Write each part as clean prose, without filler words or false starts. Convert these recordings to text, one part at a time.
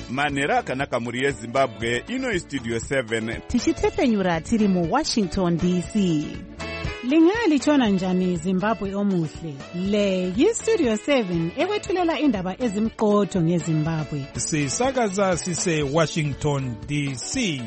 manhero akanaka mhuri yezimbabwe. Ino Studio 7 tichitefenyura tiri muWashington DC. Lingalitshona njani Zimbabwe omuhle? Le yiStudio 7 ekwethulela indaba ezimqotho ngeZimbabwe. Sisakaza sise Washington DC.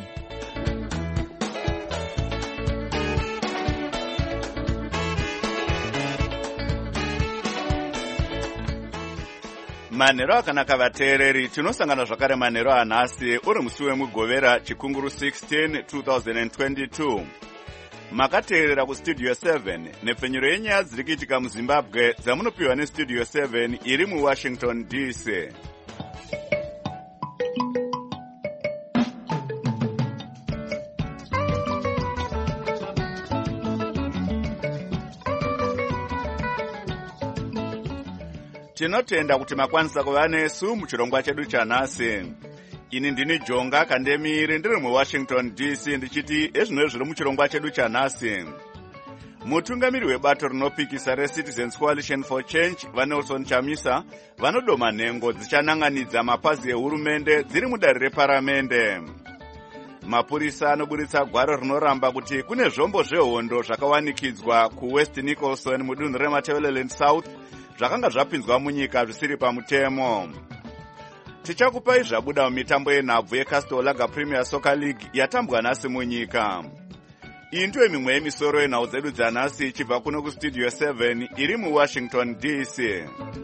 manhero akanaka vateereri. Tinosangana zvakare manhero anhasi uri musi wemugovera chikunguru 16 2022. Makateerera kuStudio 7 nepfenyuro yenyaya dziri kuitika muZimbabwe dzamunopiwa neStudio 7 iri muWashington DC. Tinotenda kuti makwanisa kuva nesu muchirongwa chedu chanhasi. Ini ndini Jonga Kandemiri ndiri muWashington DC ndichiti ezvino zviri muchirongwa chedu chanhasi. Mutungamiri webato rinopikisa reCitizens Coalition for Change vaNelson Chamisa vanodoma nhengo dzichananganidza mapazi ehurumende dziri mudare reparamende. Mapurisa anoburitsa gwaro rinoramba kuti kune zvombo zvehondo zvakawanikidzwa kuWest Nicholson mudunhu reMatabeleland South zvakanga zvapinzwa munyika zvisiri pamutemo. Tichakupai zvabuda mumitambo yenhabvu yeCastel Lager Premier Soccer League yatambwa nhasi munyika. Iyi ndiyo mimwe yemisoro yenhau dzedu dzanhasi ichibva kuno kuStudio 7 iri muWashington DC.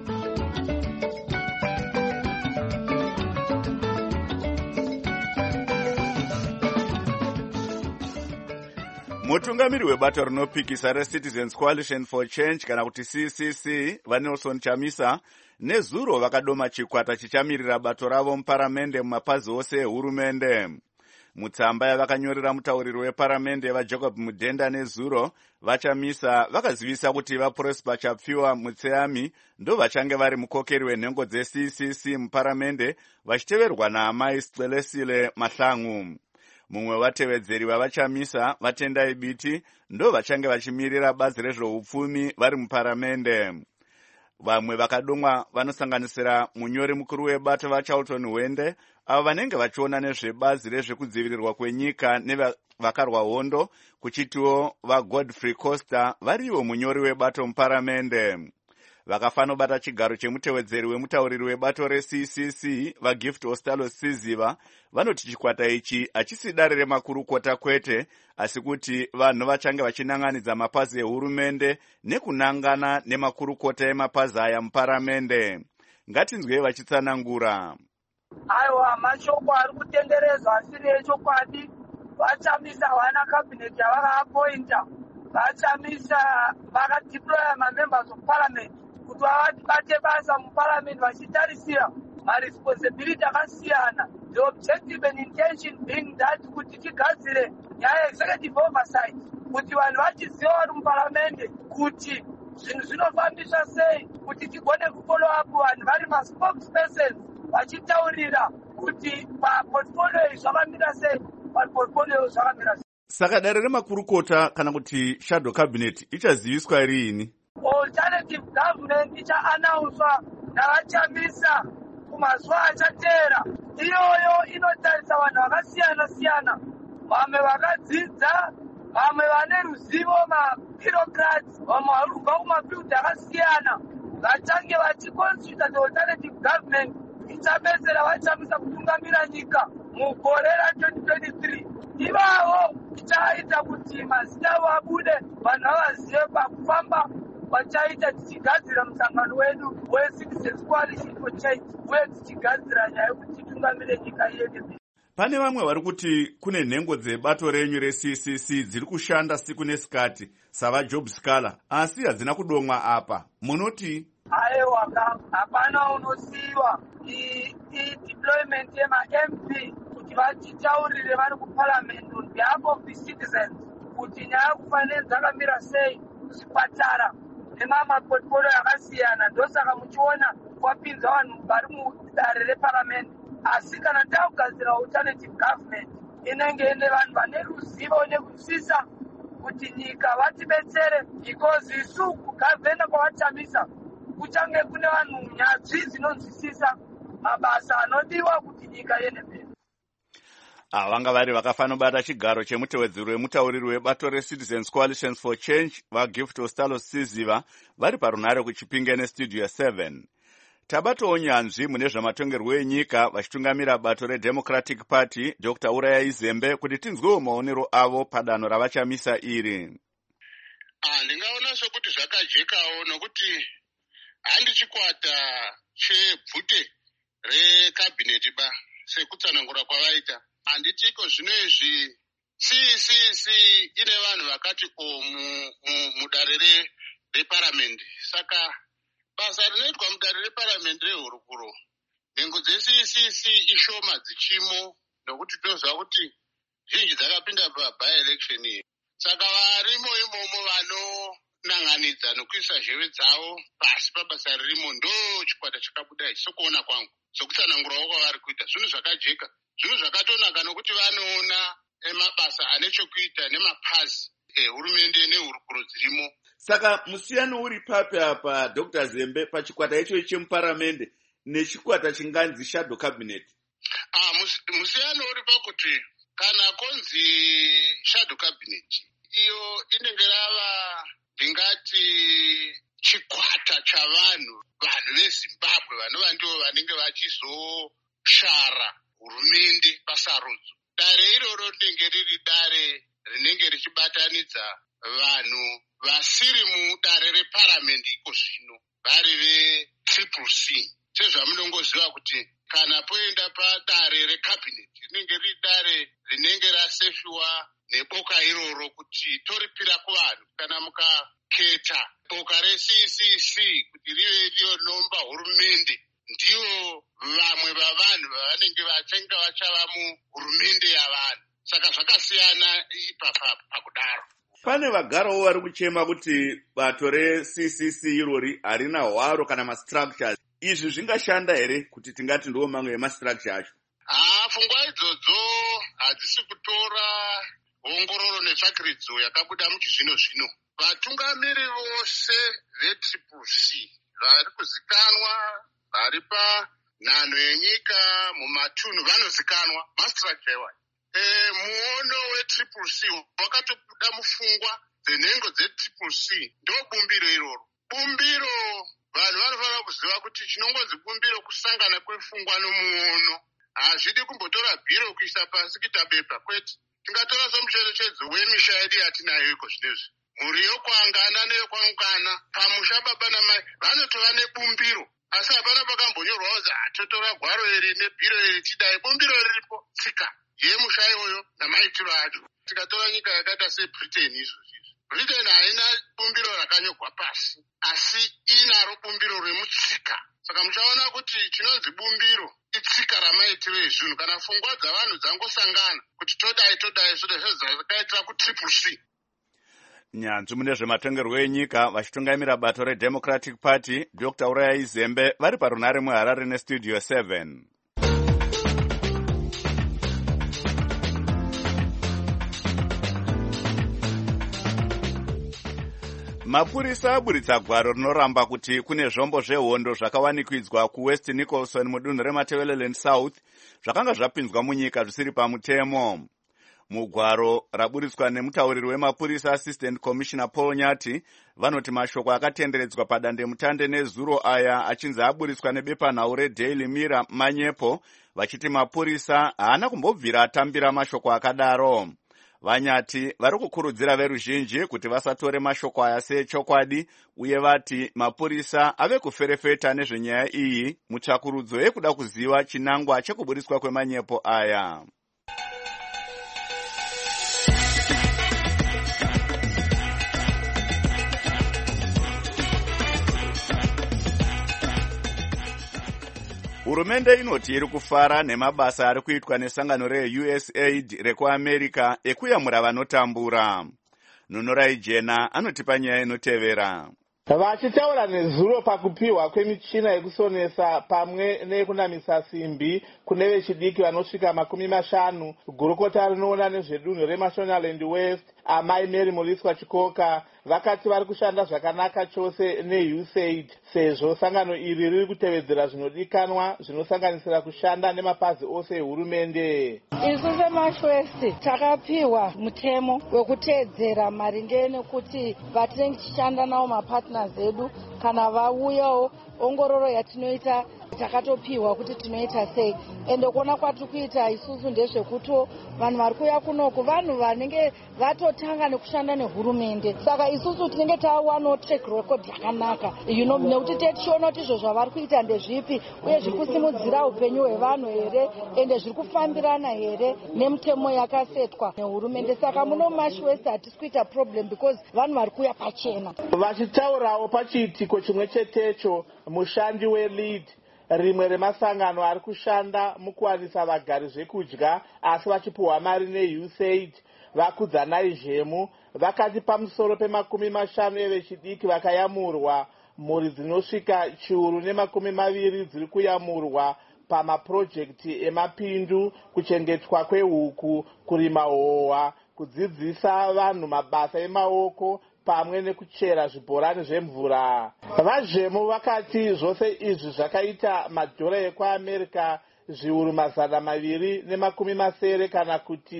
Mutungamiri webato rinopikisa reCitizens Coalition for Change kana kuti CCC vaNelson Chamisa nezuro vakadoma chikwata chichamirira bato ravo muparamende mumapazi ose ehurumende. Mutsamba yavakanyorera mutauriri weparamende vaJacob Mudhenda nezuro, vaChamisa vakazivisa kuti vaProsper Chapfiwa Mutseami ndo vachange vari mukokeri wenhengo dzeCCC muparamende vachiteverwa naamai Sichelesile Mahlangu. Mumwe vatevedzeri vavaChamisa Vatendai Biti ndo vachange vachimirira bazi rezveupfumi vari muparamende. Vamwe vakadomwa vanosanganisira munyori mukuru webato vaCharlton Wende avo vanenge vachiona nezvebazi rezvekudzivirirwa kwenyika nevavakarwa hondo, kuchitiwo vaGodfrey Costa variwo munyori webato muparamende. Vakafanobata chigaro chemutevedzeri wemutauriri webato reCCC vaGift Ostalo Siziva vanoti chikwata ichi hachisi dare remakurukota kwete, asi kuti vanhu vachange vachinanganidza mapazi ehurumende nekunangana nemakurukota emapazi aya muparamende. Ngatinzwei vachitsanangura. Aiwa, mashoko ari kutenderezwa asiri echokwadi. VaChamisa wana cabinet yavakaapointa. VaChamisa vakadeploya mamembers of parliament kuti vabate basa muparliament vachitarisira maresponsibility akasiyana. The objective and intention being that kuti tigadzire nyaya executive oversight, kuti vanhu vachiziva vari muparliament kuti zvinhu zvinofambiswa sei, kuti tigone kufollow up vanhu vari maspokespersons vachitaurira kuti paportfolio zvakamira sei, paportfolio zvakamira sei. Saka dare remakurukota kana kuti shadow cabinet ichaziviswa riini? Alternative government icha-announcewa navaChamisa kumazuva achateera. Iyoyo inotarisa vanhu vakasiyana-siyana, vamwe vakadzidza, vamwe vane ruzivo, mabureaucrats, vamwe vari kubva kumafield akasiyana, vachange vachiconstitute the alternative government ichabetsera vaChamisa kutungamira nyika mugore ra2023. Ivavo ichaita kuti mazita avo abude, vanhu vavazive pakufamba vachaita tichigadzira musangano wedu weCitizens Coalition for Change uye tichigadzira nyaya yekuti titungamire nyika yedu. Pane vamwe vari kuti kune nhengo dzebato renyu reCCC dziri kushanda siku nesikati savaJob Scala, asi hadzina kudomwa apa. Munoti? Aiwa, hapana unosiyiwa. I-deployment yema-MP kuti vachitaurire vari kuparliament on behalf of the citizens kuti nyaya kufanire dzakamira sei kuzvipatara nemamaportfolio akasiyana. Ndosaka muchiona kwapinza vanhu vari mudare reparamende. Asi kana takugadzira alternative government inenge ine vanhu vane ruzivo nekunzwisisa kuti nyika vatibetsere, because isu kugavhena kwavaChamisa kuchange kune vanhu nyadzvi dzinonzwisisa mabasa anodiwa kuti nyika iende mberi. Vanga vari vakafanobata chigaro chemutevedzeri wemutauriri webato reCitizens Coalition for Change vaGift Ostalo Siziva vari parunhare kuChipinge neStudio 7. Tabatowo nyanzvi mune zvamatongerwo enyika vachitungamira bato reDemocratic Party Dr. Urayai Zembe kuti tinzwewo maonero avo padanho ravachamisa iri. Ndingaona sokuti zvakajekawo nokuti handi chikwata chebvute rekabhineti sekutsanangura kwavaita. Handitiko zvino izvi CCC ine vanhu vakati mudare reparamende. Saka basa rinoitwa mudare reparamende rehurukuro nhengo dzeCCC ishoma dzichimo nokuti tinoziva kuti zhinji dzakapinda by-election iyi. Saka varimo imomo vanonanganidza nokuisa zheve dzavo pasi pabasa ririmo ndo chikwata chakabuda ichi sokuona kwangu sokutsanangurawo kwavari kuita. Zvinhu zvakajeka, zvinhu zvakatonaka nokuti vanoona mabasa ane chokuita nemapazi ehurumende nehurukuro dzirimo. Saka musiyano uri papi apa Dr. Zembe pachikwata icho chemuparamende nechikwata chinganzi shadow cabinet? Musiyano uri pakuti kana konzi shadow cabinet iyo inenge rava ndingati chikwata chavanhu veZimbabwe vanova ndivo vanenge vachizoshara hurumende pasarudzo. Dare iroro rinenge riri dare rinenge richibatanidza vanhu vasiri mudare reparamende iko zvino vari veCCC. Sezvamunongoziva kuti kana poenda padare rekabhineti rinenge riri dare rinenge rasefiwa neboka iroro kuti toripira kuvanhu. Kana mukaketa boka reCCC kuti rive ndiyo nomba hurumende, ndivo vamwe vavanhu vavanenge vachenga vachava muhurumende yavanhu. Saka zvakasiyana ipapa pakudaro. Pane vagarawo vari kuchema kuti bato reCCC irori harina hwaro kana mastructures. Izvi zvingashanda here kuti tingati ndiwo mamwe emastructure acho? Pfungwa idzodzo hadzisi kutora ongororo netsvakiridzo yakabuda muchizvino zvino. Vatungamiri vose veCCC vari kuzikanwa, vari panhano yenyika mumatunhu vanozikanwa mastructure iwayo. Muono weCCC wakatobuda mupfungwa dzenhengo dzeCCC ndo bumbiro iroro. Bumbiro vanhu vanofanira kuziva kuti chinongonzi bumbiro kusangana kwepfungwa nomuono. Hazvidi kumbotora bhiro kuisa pasi kuita bepa, kwete. Tingatora somucherechedzo wemisha yedu yatinayo iko zvinezvi. Mhuri yokwangana neyokwangana pamusha baba namai vanotova nebumbiro. Asi hapana pakambonyorwa kuti totora gwaro iri nebhiro iri tidai. Bumbiro riripo tsika yemusha iyoyo namaitiro acho. Tikatora nyika yakaita seBritain izvozvi. Britain haina bumbiro rakanyorwa pasi, asi inaro bumbiro remutsika. Saka muchaona kuti chinonzi bumbiro itsika ramaitiro ezvinhu. Kana pfungwa dzavanhu dzangosangana kuti todai zvakaitira kuCCC. Nyanzvi mune zvematongerwo enyika vachitungamira bato reDemocratic Party Dr. Urayai Zembe vari parunhare muHarare neStudio 7. Mapurisa aburitsa gwaro rinoramba kuti kune zvombo zvehondo zvakawanikidzwa kuWest Nicholson mudunhu reMatabeleland South zvakanga zvapinzwa munyika zvisiri pamutemo. Mugwaro raburitswa nemutauriri wemapurisa Assistant Commissioner Paul Nyati vanoti mashoko akatenderedzwa padandemutande nezuro aya achinzi aburitswa nebepanhau reDaily Mirror manyepo vachiti mapurisa haana kumbobvira atambira mashoko akadaro. Vanyati vari kukurudzira veruzhinji kuti vasatore mashoko aya sechokwadi uye vati mapurisa ave kuferefeta nezvenyaya iyi mutsvakurudzo yekuda kuziva chinangwa chekuburitswa kwemanyepo aya. Hurumende inoti iri kufara nemabasa ari kuitwa nesangano reUSAID rekuAmerica ekuyamura vanotambura. Nunorai Jena anotipa nyaya inotevera. Vachitaura nezuro pakupiwa kwemichina yekusonesa pamwe nekunamisa simbi kune vechidiki vanosvika 50, gurukota rinoona nezvedunhu reMashonaland West amai Mary Muriswa Chikoka vakati vari kushanda zvakanaka chose neUSAID sezvo sangano iri riri kutevedzera zvinodikanwa zvinosanganisira kushanda nemapazi ose ehurumende. Isu seMashwest takapiwa mutemo wekuteedzera maringe nekuti vatinenge tichishanda nawo mapartners edu kana vauyawo ongororo yatinoita takatopiwa kuti tinoita sei. Ende kuona kwatiri kuita isusu ndezvekuti vanhu vari kuuya kunoku vanhu vanenge vatotanga nekushanda nehurumende. Saka isusu tinenge tawanawo track record yakanaka nekuti tichiona kuti izvo zvavari kuita ndezvipi uye zviri kusimudzira upenyu hwevanhu here ende zviri kufambirana here nemutemo yakasetwa nehurumende. Saka muno Mashwest hatisi kuita problem because vanhu vari kuuya pachena. Vachitaurawo pachiitiko chimwe chetecho, mushandi weLEAD, rimwe remasangano ari kushanda mukuwanisa vagari zvekudya asi vachipiwa mari neUSAID, vakudzanai Zhemu, vakati pamusoro pe50 evechidiki vakayamurwa, mhuri dzinosvika 120 dziri kuyamurwa pamapurojekiti emapindu, kuchengetwa kwehuku, kurima hohwa, kudzidzisa vanhu mabasa emaoko pamwe nekuchera zvibhorani zvemvura. VaZhemu vakati zvose izvi zvakaita madhora ekuAmerica $270,000 kana kuti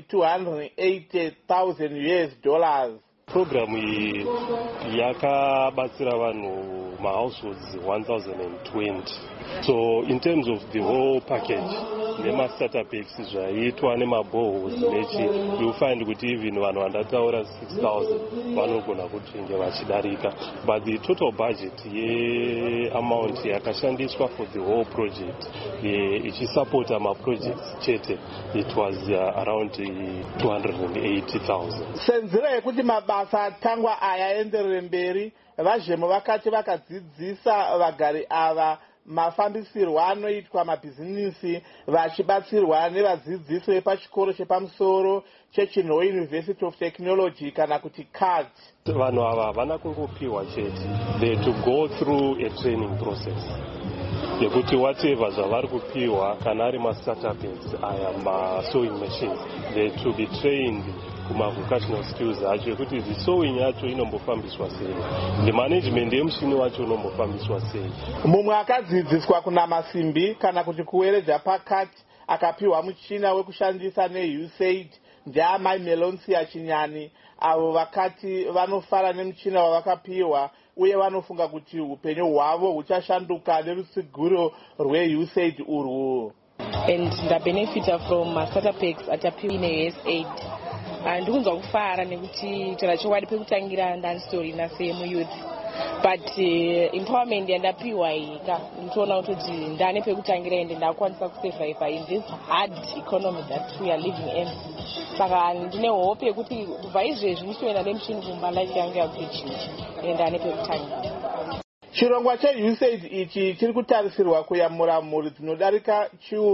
$280,000. Programu iyi yakabatsira vanhu mahouseholds 1020. So in terms of the whole package, nema-startup packs zvaitwa nemaboreholes nechi, you find kuti even vanhu vandataura 6,000 vanogona kutinge vachidarika. But the total budget ye-amount yakashandiswa for the whole project, ichisupporta ma-projects chete, it was around 280,000. Senzira yekuti mabasa atangwa aya enderere mberi, VaZhemu vakati vakadzidzisa vagari ava mafambisirwa anoitwa mabhizinisi vachibatsirwa nevadzidzisi vepachikoro chepamusoro cheChinhoe University of Technology kana kuti CAT. Vanhu ava havana kungopiwa chete, they to go through a training process yekuti whatever zvavari kupiwa kana ari ma-startups aya ma-sewing machines, they to be trained kuma-vocational skills acho yekuti the sewing yacho inombofambiswa sei, the management yemushini wacho unombofambiswa sei. Mumwe akadzidziswa kunama simbi kana kuti kuweredza pakati akapiwa muchina wekushandisa neUSAID ndeamai Melonsia Chinyani, avo vakati vanofara nemuchina wavakapiwa uye vanofunga kuti upenyu hwavo huchashanduka nerutsigiro rweUSAID urwu. And ndabenefita from startup packs atapiwa neUSAID. Ndikunzwa kufara nekuti chona chokwadi pekutangira ndandistorina semuyouth, but empowerment yandapiwa iyi ndinoona kuti ndane pekutangira ende ndakwanisa kusurvive in this hard economy that we are living in. Saka ndine hope yekuti kubva izvezvi ndichitoenda nemuchini kumba life yangu yakuchinja ende ndane pekutangira. Chirongwa cheUSAID ichi chiri kutarisirwa kuyamura mhuri dzinodarika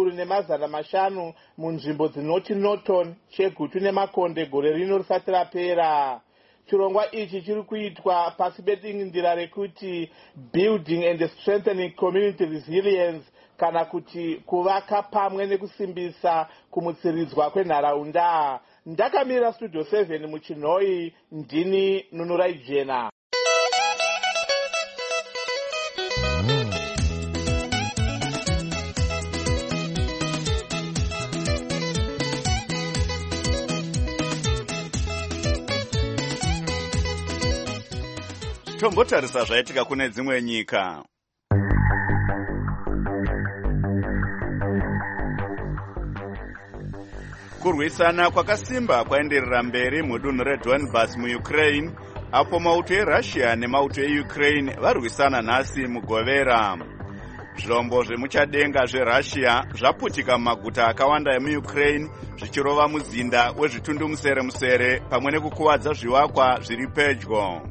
150 munzvimbo dzinoti Norton, Chegutu neMakonde gore rino risati rapera. Chirongwa ichi chiri kuitwa pasi pedingindira rekuti Building and Strengthening Community Resilience kana kuti kuvaka pamwe nekusimbisa kumutsiridzwa kwenharaunda. Ndakamira Studio 7 muChinhoe, ndini Nunurai Jena. Tombotarisa zvaitika kune dzimwe nyika. Kurwisana kwakasimba kwaenderera mberi mudunhu reDonbas muUkraine, apo mauto eRussia nemauto eUkraine varwisana nhasi mugovera. Zvombo zvemuchadenga zveRussia zvaputika mumaguta akawanda emuUkraine zvichirova muzinda wezvitundumusere pamwe nekukuwadza zvivakwa zviri pedyo.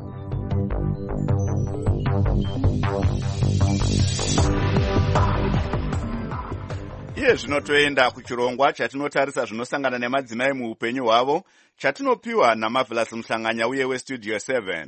Iye zvinotoenda kuchirongwa chatinotarisa zvinosangana nemadzimai muupenyu hwavo chatinopiwa naMarvelous Muhlanganya uye weStudio 7.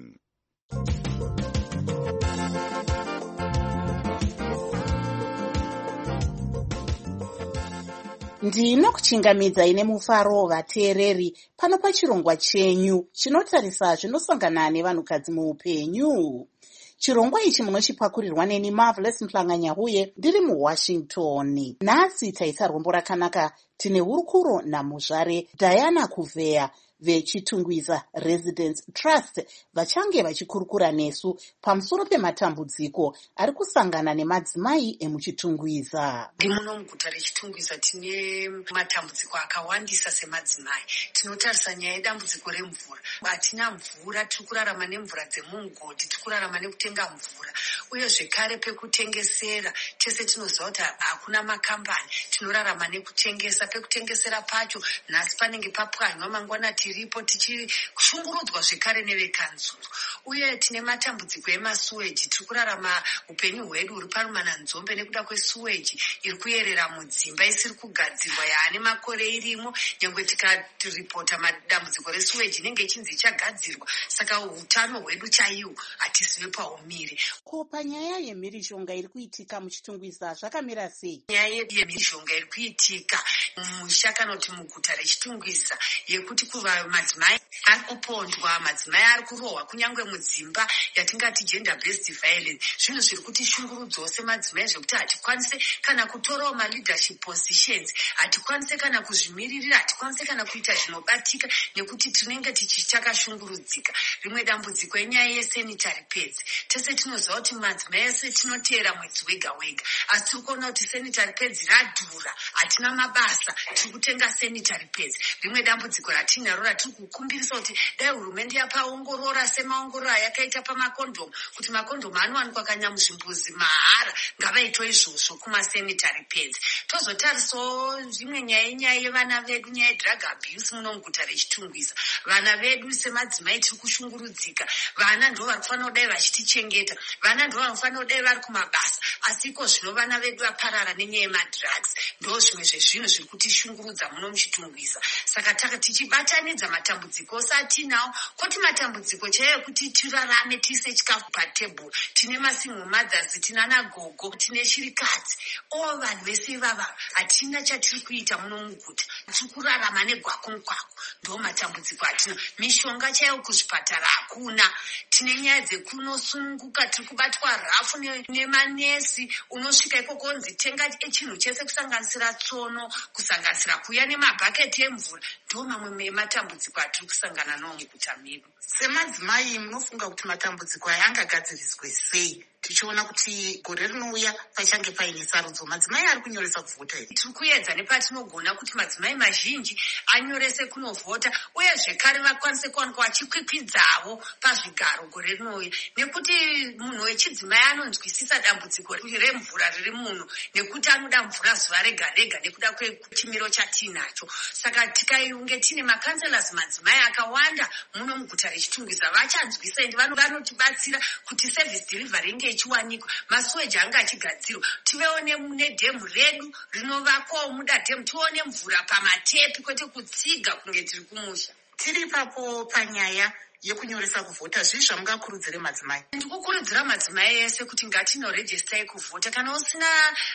Ndinokuchingamidzai nemufaro vateereri pano pachirongwa chenyu chinotarisa zvinosangana nevanhukadzi muupenyu. Chirongwa ichi munochipakurirwa neni Marvelous Mhlanga-Nyahuye ndiri muWashington. Nhasi taisa rombo rakanaka. Tine hurukuro namuzvare Diana Kuvea vechitungwiza Residence Trust vachange vachikurukura nesu pamusoro pematambudziko ari kusangana nemadzimai emuchitungwiza. Muno muguta rechitungwiza tine matambudziko akawandisa semadzimai. Tinotarisa nyaya yedambudziko remvura. Hatina mvura, tiri kurarama nemvura dzemumugodhi, tiri kurarama nekutenga mvura. Uye zvekare pekutengesera, tese tinoziva kuti hakuna makambani, tinorarama nekutengesa. Pekutengesera pacho nhasi panenge papwanywa, mangwana tiripo tichishungurudzwa zvekare nevekanzuru. Uye tine matambudziko emasuweji, tiri kurarama upenyu hwedu huri parumananzombe nekuda kwesuweji iri kuyerera mudzimba isiri kugadzirwa, yaane makore irimo. Nyangwe tikaripota madambudziko resuweji inenge ichinzi ichagadzirwa, saka utano hwedu chaiwo hatisiwe paumire. Ko panyaya yemhirishonga iri kuitika muchitungwiza zvakamira sei? Nyaya yemhirishonga iri kuitika musha kana kuti muguta rechitungwiza yekuti kuva madzimai ari kupondwa, madzimai ari kurohwa kunyange mudzimba yatingati gender based violence. Zvinhu zviri kuti shungurudzawo semadzimai zvekuti hatikwanise kana kutorawo maleadership positions, hatikwanise kana kuzvimiririra, hatikwanise kana kuita zvinobatika nekuti tinenge tichakashungurudzika. Rimwe dambudziko enyaya yesanitary pads. Tese tinoziva kuti madzimai ese tinoteera mwedzi wega wega, asi tiri kuona kuti sanitary pads radhura, hatina mabasa, tiri kutenga sanitary pads. Rimwe dambudziko ratinaro ratiri kukumbirisa kuti dai hurumende yapaongorora semaongororo ayakaita pamakondomu, kuti makondomu anowanikwa kanyamuzvimbuzi mahara, ngavaitwe izvozvo kumasanitary pads. Tozotarisawo zvimwe nyaya yevana vedu, nyaya yedrug abuse muno muguta rechitungwiza. Vana vedu semadzimai tiri kushungurudzika. Vana ndo vari kufanira kudai vachitichengeta, vana ndo vanofanira kudai vari kumabasa, asi iko zvino vana vedu vaparara nenyaya yemadrugs. Ndo zvimwe zvezvinhu zviri kutishungurudza muno muchitungwiza. Saka tichibatanidza matambudziko ose atinawo, kuti matambudziko chaiyo kuti tirarame tiise chikafu patebhuru. Tine masingle mothers, tinana gogo, tine chirikadzi. O vanhu vese ivava hatina chatiri kuita muno muguta, tiri kurarama negwako mugwako. Ndo matambudziko atina. Mishonga chaiyo kuzvipatara hakuna. Tine nyaya dzekunosununguka, tiri kubatwa rafu nemanesi. Unosvika ikoko kunzi tenga chinhu chese kusanganisira tsono, kusanganisira kuya nemabhaketi emvura. Ndo mamwe ematambudziko atiri kusangana nawo muguta medu. Semadzimai munofunga kuti matambudziko aya angagadziriswe sei? Tichiona kuti gore rinouya pachange paine sarudzo, madzimai ari kunyoresa kuvhota here? Tiri kuedza nepatinogona kuti madzimai mazhinji anyorese kunovhota, uye zvekare vakwanise kuwanikwa vachikwikwidzavo pazvigaro gore rinouya, nekuti munhu wechidzimai anonzwisisa dambudziko remvura riri muno, nekuti anoda mvura zuva rega rega nekuda kwechimiro chatiinacho. Saka tikaunge tine makanselas madzimai akawanda muno muguta rechitungwiza, vachanzwisa ende vanotibatsira kuti service delivery inge ichiwanikwa, masuweji anga achigadzirwa, tivewo nedhemu redu rinovakwawo muda dhemu, tione mvura pamatepi kwete kutsiga kunge tiri kumusha. Tiri papo panyaya yekunyoresa kuvhota, zvii zvamungakurudzire madzimai? Ndikukurudzira madzimai ese kuti ngatinorejistai kuvhota. Kana usina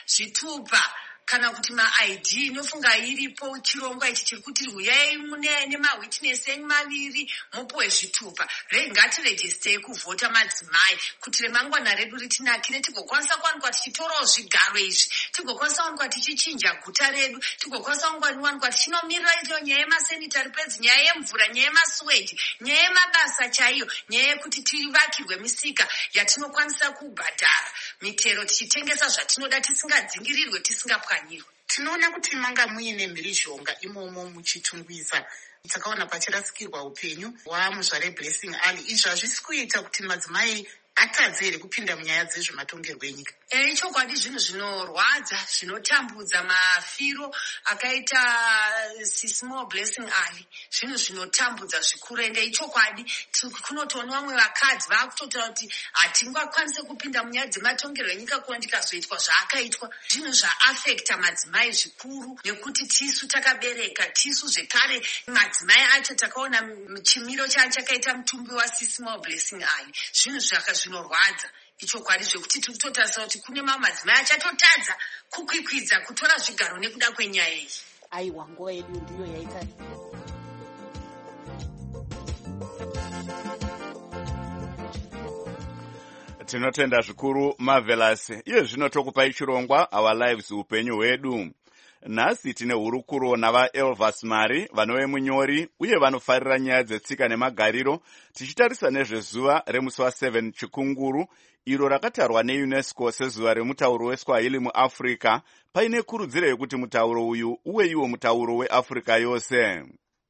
zvitupa kana kuti ma-ID inofunga iripo chirongwa ichi chiri kuti huyai nemawitness enyu maviri mupuwe zvitupa. Ngatirejistei kuvhota madzimai kuti remangwana redu ritinakire, tigokwanisa kuwanikwa tichitorawo zvigaro izvi, tigokwanisa kuwanikwa tichichinja guta redu, tigokwanisa kuwanikwa tichinomirira iyo nyaya yemasanitary pads, nyaya yemvura, nyaya yemasuweji, nyaya yemabasa chaiyo, nyaya yekuti tivakirwe misika yatinokwanisa kubhadhara mitero, tichitengesa zvatinoda tisingadzingirirwe, tisingapwa. Tinoona kuti manga muine mhirishonga imomo muchitungwiza. Takaona pachirasikirwa upenyu wamuzvare Blessing Ali. Izvi hazvisi kuita kuti madzimai atadze here kupinda munyaya dzezvematongerwo enyika? Ichokwadi zvinhu zvinorwadza, zvinotambudza mafiro akaita Sismo Blessing Ali. Zvinhu zvinotambudza zvikuru, ende ichokwadi kunotoona vamwe vakadzi vakutotaura kuti hatingakwanise kupinda munyaya dzematongerwo enyika kuva ndikazoitwa zvaakaitwa. Zvinhu zvaafekta madzimai zvikuru, nekuti tisu takabereka, tisu zvekare madzimai acho takaona chimiro chakaita mutumbi waSismo Blessing Ali. Zvinhu zvinorwadza. Ichokwadi zvekuti tiri kutotarisa kuti kune mamwe madzimai achatotadza kukwikwidza kutora zvigaro nekuda kwenyaya iyi. aiwa nguva yedu ndiyo yaita. Tinotenda zvikuru Marvelous. Iye zvino tokupai chirongwa Our Lives upenyu hwedu. Nhasi tine hurukuro navaElvas Mari vanove munyori uye vanofarira nyaya dzetsika nemagariro, tichitarisa nezvezuva remusi wa7 Chikunguru iro rakatarwa neUNESCO sezuva remutauro weSwahili muAfrica, paine kurudziro yekuti mutauro uyu uwe iwo mutauro weAfrica yose.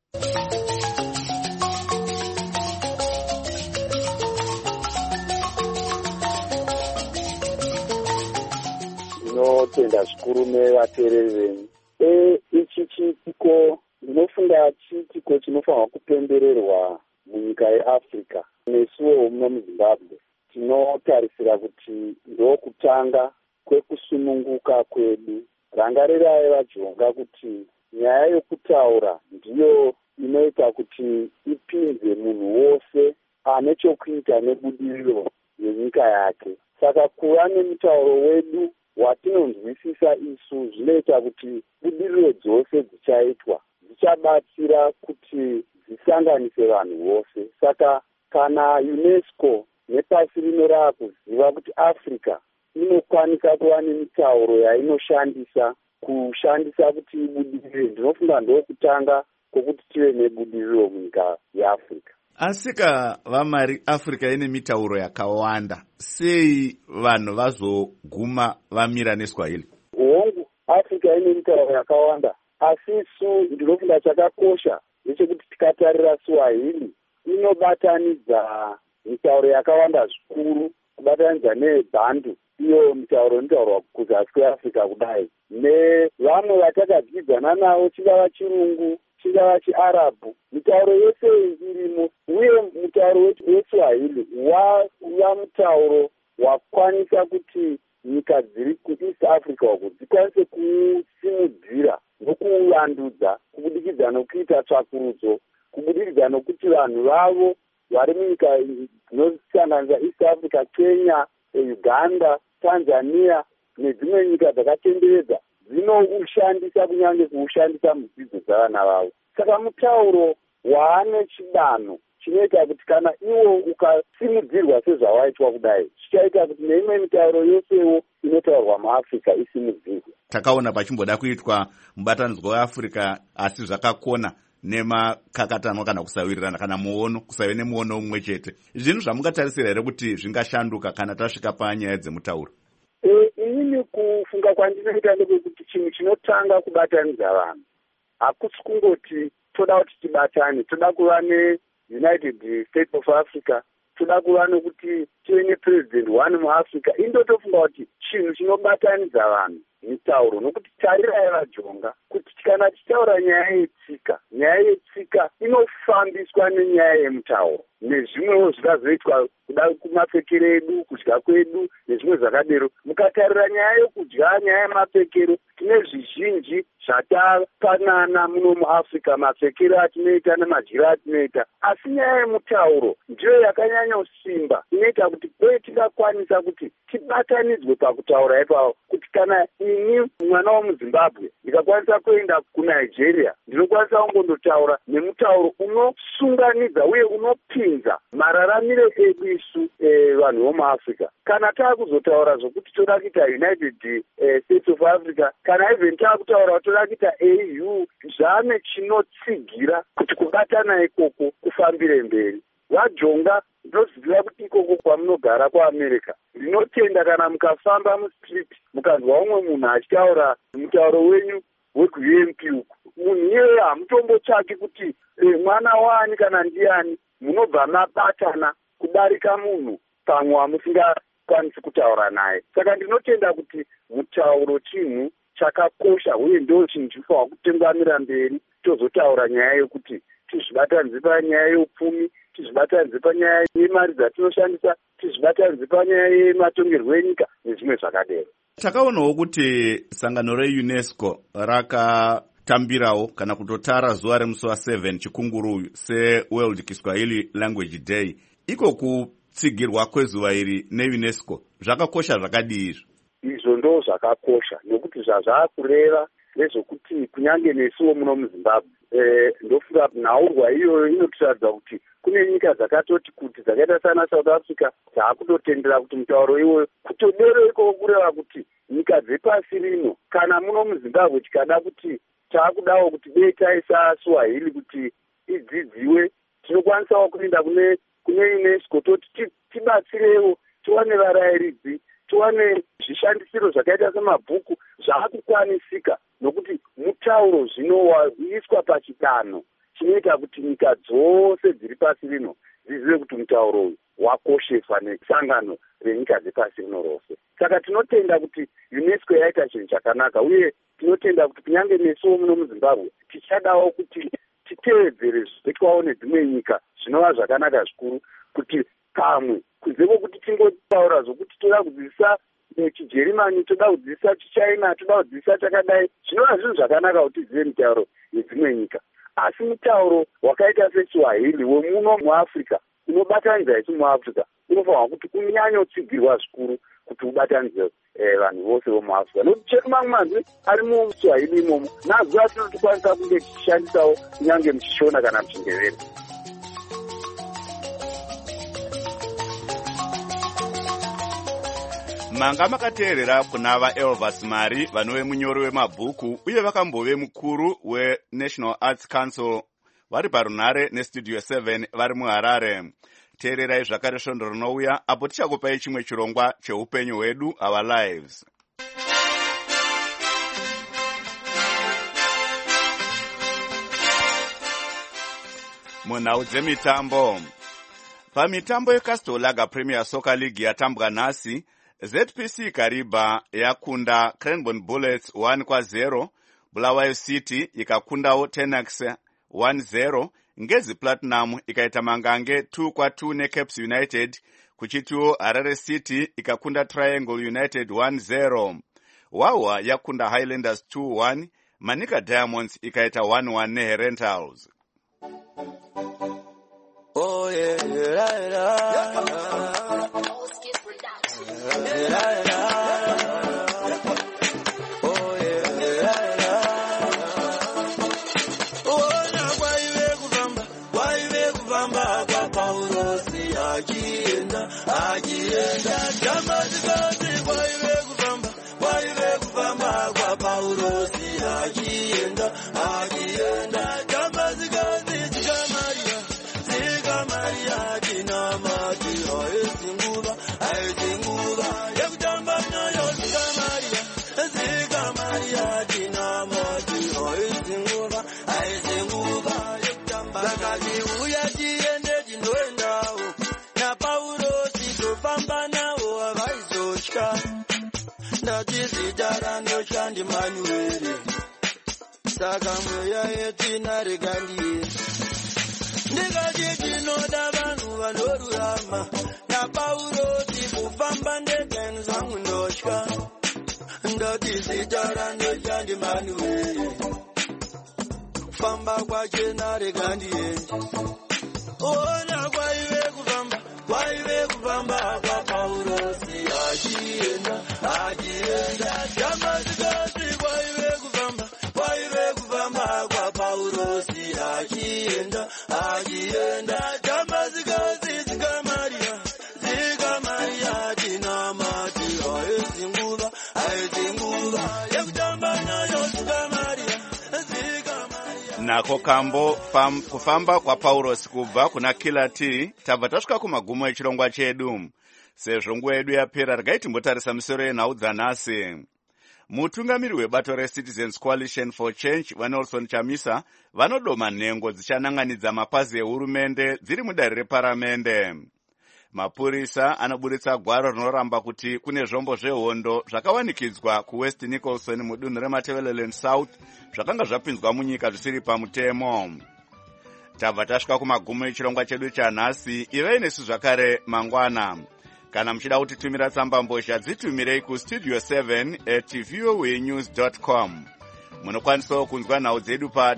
Tinotenda zvikuru nevateereri venyu. Ichi chiitiko ndinofunga chiitiko chinofanirwa kupembererwa munyika yeAfrica. Nesuwo muno muZimbabwe tinotarisira kuti ndokutanga kwekusununguka kwedu. Rangarerai vajonga kuti nyaya yokutaura ndiyo inoita kuti ipinze munhu wose ane chokuita nebudiriro yenyika yake. Saka kuva nemutauro wedu watinonzwisisa isu zvinoita kuti budiriro dzose dzichaitwa dzichabatsira kuti dzisanganise vanhu vose. Saka kana UNESCO nepasi rino raakuziva kuti Africa inokwanisa kuva nemitauro yainoshandisa kushandisa kuti ibudirire, ndinofunga ndokutanga kwokuti tive nebudiriro munyika yeAfrica. Asika vamari Africa ine mitauro yakawanda, sei vanhu vazoguma vamira neSwahili? Hongu, Africa ine mitauro yakawanda, asi isu ndinofunga chakakosha ndechekuti tikatarira Swahili inobatanidza mitauro yakawanda zvikuru, kubatanidza neBantu, iyo mitauro inotaurwa kuzasi kweAfrica kudai, nevamwe vatakadyidzana navo, chingava chirungu chingava chiArabhu, mitauro yose irimo. Uye mutauro weSwahili wava mutauro wakwanisa kuti nyika dziri kuEast Africa uku dzikwanise kusimudzira nokuwandudza kubudikidza nokuita tsvakurudzo, kubudikidza nokuti vanhu vavo vari munyika dzinosanganisa East Africa, Kenya, Uganda, Tanzania nedzimwe nyika dzakatenderedza dzinoushandisa kunyange kuushandisa mudzidzo dzavana vavo. Saka mutauro waane chidanho chinoita kuti kana iwo ukasimudzirwa sezvawaitwa kudai, chichaita kuti neimwe mitauro yosewo inotaurwa muAfrica isimudzirwe. Takaona pachimboda kuitwa mubatanidzwa weAfrica, asi zvakakona nemakakatanwa kana kusawirirana kana muono, kusave nemuono umwe chete. Zvinhu zvamungatarisira here kuti zvingashanduka kana tasvika panyaya dzemutauro? Inini kufunga kwandinoita ndekuti chinhu chinotanga kubatanidza vanhu hakusi kungoti toda kuti tibatane, toda kuva neUnited States of Africa, toda kuva nokuti tive nepresident one muAfrica. Indotofunga kuti chinhu chinobatanidza vanhu mitauro, nokuti tarirai vajonga kuti kana tichitaura nyaya yetsika inofambiswa nenyaya yemutauro, nezvimwewo zvikazoitwa kuda kumapfekero edu, kudya kwedu nezvimwe zvakadero. Mukatarira nyaya yokudya, nyaya yemapfekero, tine zvizhinji zvatapanana muno muAfrica, mapfekero atinoita nemadyiro atinoita, asi nyaya yemutauro ndiyo yakanyanya simba inoita kuti kwete tikakwanisa kuti tibatanidzwe pakutaura ipapo, kuti kana ini mwana womuZimbabwe ndikakwanisa kuenda kuNigeria ndinokwanisa kungondotaura nemutauro unosunganidza uye unopinza mararamire edu isu vanhu vomuAfrica. Kana taakuzotaura zvokuti toda kuita United States of Africa, kana even taakutaura toda kuita AU, zvane chinotsigira kuti kubatana ikoko kufambire mberi. Vajonga ndinoziva kuti ikoko kwamunogara kuAmerica, ndinotenda kana mukafamba mustreet mukanzwa umwe munhu achitaura mutauro wenyu wekuUMP uku, munhu iyeye hamutombotsvaki kuti mwana waani kana ndiani, munobva mabatana kudarika munhu pamwe wamusingakwanisi kutaura naye. Saka ndinotenda kuti mutauro chinhu chakakosha uye ndo chinhu chinofanirwa kutungamira mberi, tozotaura nyaya yokuti tizvibatanidze panyaya yeupfumi, tizvibatanidze panyaya yemari dzatinoshandisa, tizvibatanidze panyaya yematongerwo enyika nezvimwe zvakadero. Takaonawo kuti sangano reUNESCO rakatambirawo kana kutotara zuva remusi wa7 Chikunguru seWorld Kiswahili Language Day. Iko kutsigirwa kwezuva iri neUNESCO zvakakosha zvakadii izvi? Izvo ndo zvakakosha, nekuti zvazvakureva nezvokuti kunyange nesuwo muno muzimbabwe ndofunga nhaurwa iyoyo inotiratidza kuti kune nyika dzakatoti kuti dzakaita sana south africa dzaakutotendera kuti mutauro iwoyo kutodero ikoko kureva kuti nyika dzepasi rino kana muno muzimbabwe tikada kuti taakudawo kuti dei taisa swahili kuti idzidziwe tinokwanisawo kuenda kune unesco toti tibatsirewo tiwane varayiridzi tiwane zvishandisiro zvakaita semabhuku zvaakukwanisika nokuti mutauro zvino waiswa pachidanho chinoita kuti nyika dzose dziri pasi rino dzizive kuti mutauro uyu wakosheswa nesangano renyika dzepasi rino rose. Saka tinotenda kuti UNESCO yaita chinhu chakanaka uye tinotenda kuti kunyange nesuwo muno muzimbabwe tichadawo kuti titeedzere zvoitwawo nedzimwe nyika zvinova zvakanaka zvikuru kuti kamwe kunzevo kuti tingotaura zvokuti toda kudzidzisa chijerumani toda kudzidzisa chichina toda kudzidzisa chakadai zvinova zvinhu zvakanaka kuti tizive mitauro yedzimwe nyika asi mutauro wakaita seswahili wemuno muafrica unobatanidza isu muafrica unofanirwa kuti kunyanyotsigirwa zvikuru kuti ubatanidze vanhu vose vomuafrica nokuti chedu mamwe manzwi ari muswahili imomo nazuva tinotikwanisa kunge tichishandisawo kunyange muchishona kana muchindevere. manga makateerera kuna vaElvas Mari vanove munyori wemabhuku uye vakambove mukuru weNational Arts Council vari parunhare nestudio 7 vari muHarare. Teererai zvakare svondo rinouya apo tichakupai chimwe chirongwa cheupenyu hwedu, our lives. Munhau dzemitambo. Pamitambo yeCastle Lager Premier Soccer League yatambwa nhasi, ZPC Kariba yakunda Cranbourne Bullets 1-0, Bulawayo City ikakundawo Tenax 1-0, Ngezi Platinum ikaita mangange 2-2 neCaps United, kuchitiwo Harare City ikakunda Triangle United 1-0. Wawa yakunda Highlanders 2-1, Manika Diamonds ikaita 1-1 neHerentals. Oh yeah, yeah, yeah. Saka mweya yetina regandie ndikati tinoda vanhu vanorurama naPauro tikufamba ndegani zvangu ndotya ndati zitara ndoshandi Manuel famba kwachena regandie ona kwaive kufamba kwaPauro achienda jamazikati kwaive kufamba kwa Paulo achienda jamazikati zika Maria tinamati aizinguva yekutamba nayo zika Maria nako kambo kufamba kwaPaulos kubva kuna Killer T. Tabva tasvika kumagumo echirongwa chedu. Sezvo nguva yedu yapera, regai timbotarisa misoro yenhau dzanhasi. Mutungamiri webato reCitizens Coalition for Change vaNelson Chamisa vanodoma nhengo dzichananganidza mapazi ehurumende dziri mudare reparamende. Mapurisa anoburitsa gwaro rinoramba kuti kune zvombo zvehondo zvakawanikidzwa kuWest Nicholson mudunhu reMatabeleland South zvakanga zvapinzwa munyika zvisiri pamutemo. Tabva tasvika kumagumo echirongwa chedu chanhasi. Ivei nesu zvakare mangwana. Kana muchida kutitumira tsamba mbozha dzitumirei kustudio 7@voanews.com. Munokwanisawo kunzwa nhau dzedu pa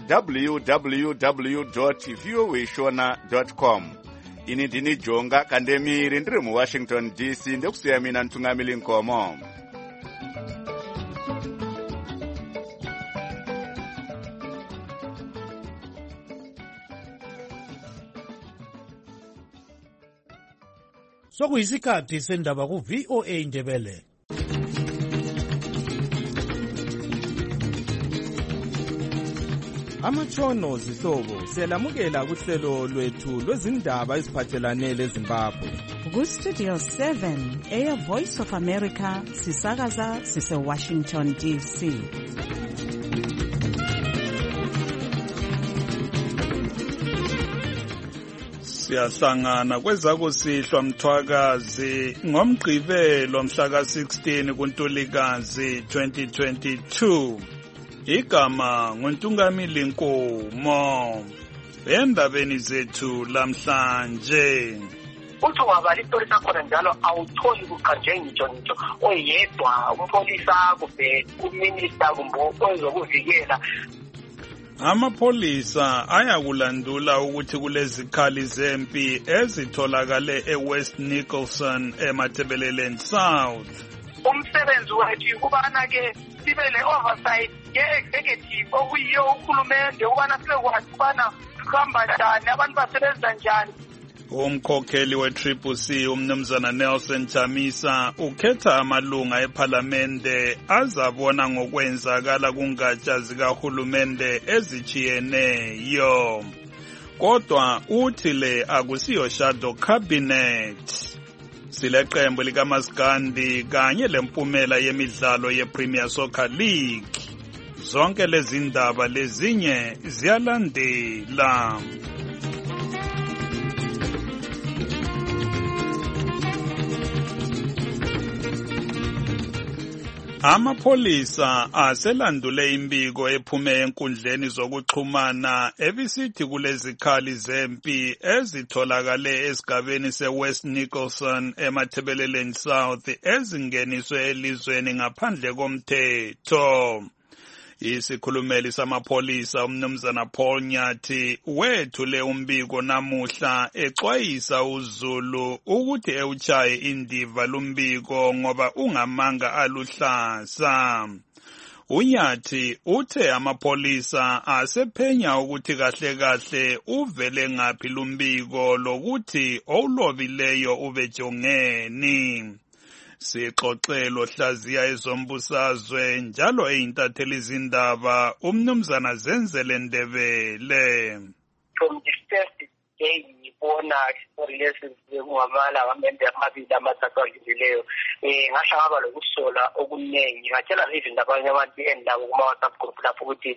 www.voashona.com. Ini ndini Jonga Kandemiri ndiri muWashington DC ndekusiya mina Ntungamili Nkomo. Sokuyisikhathi sendaba ku VOA Indebele. Amatshono zihlobo siyalamukela kuhlelo lwethu lwezindaba eziphathelane leZimbabwe. Ku-Studio 7 Air Voice of America sisakaza sise-Washington DC. Siyahlangana kwezakusihlwa Mthwakazi ngomgqibelo mhla ka-16 kuNtulikazi 2022. Igama nguNtungamili Nkomo. Endabeni zethu lamhlanje. Uthi wabala isitori sakhona njalo awutholi kuqanje ngitsho oyedwa umpolisa kumbe uminister kumbe ozokuvikela. Amapolisa ayakulandula ukuthi kulezikhali zempi ezitholakale eWest Nicholson eMatabeleland South. Umsebenzi wethu kubana ke sibe le-oversight ye-executive okuyiyo uhulumende ukubana sibekwazi ukubana kuhamba njani abantu basebenza njani. Umkhokheli we-CCC umnumzana Nelson Chamisa ukhetha amalunga ephalamende azabona ngokwenzakala kungatsha zikahulumende ezijiyeneyo. Kodwa uthi le akusiyo shadow cabinet. Sileqembu likaMaskandi kanye lempumela yemidlalo yePremier Soccer League. Zonke lezi ndaba lezinye ziyalandela. Amapolisa aselandule imbiko ephume enkundleni zokuxhumana ebisithi kulezikhali zempi ezitholakale esigabeni seWest Nicholson eMatabeleland South ezingeniswe elizweni ngaphandle komthetho. Isikhulumeli samapolisa umnumzana Paul Nyathi wethule umbiko namuhla exwayisa uZulu ukuthi ewuchaye indiva lumbiko ngoba ungamanga aluhlaza. Unyathi uthe amapolisa asephenya ukuthi kahle kahle uvele ngaphi lumbiko lokuthi owulobileyo ubejongeni. Sixoxelo hlaziya ezombusazwe njalo eyintatheli izindaba umnumzana Zenzele Ndebele. From the first day ngibona isitori lesi ngwamala ngamende amabili amathathu adlulileyo ngasho ngaba lokusola okuningi ngatshela even abanye abantu endawo kuma WhatsApp group lapho ukuthi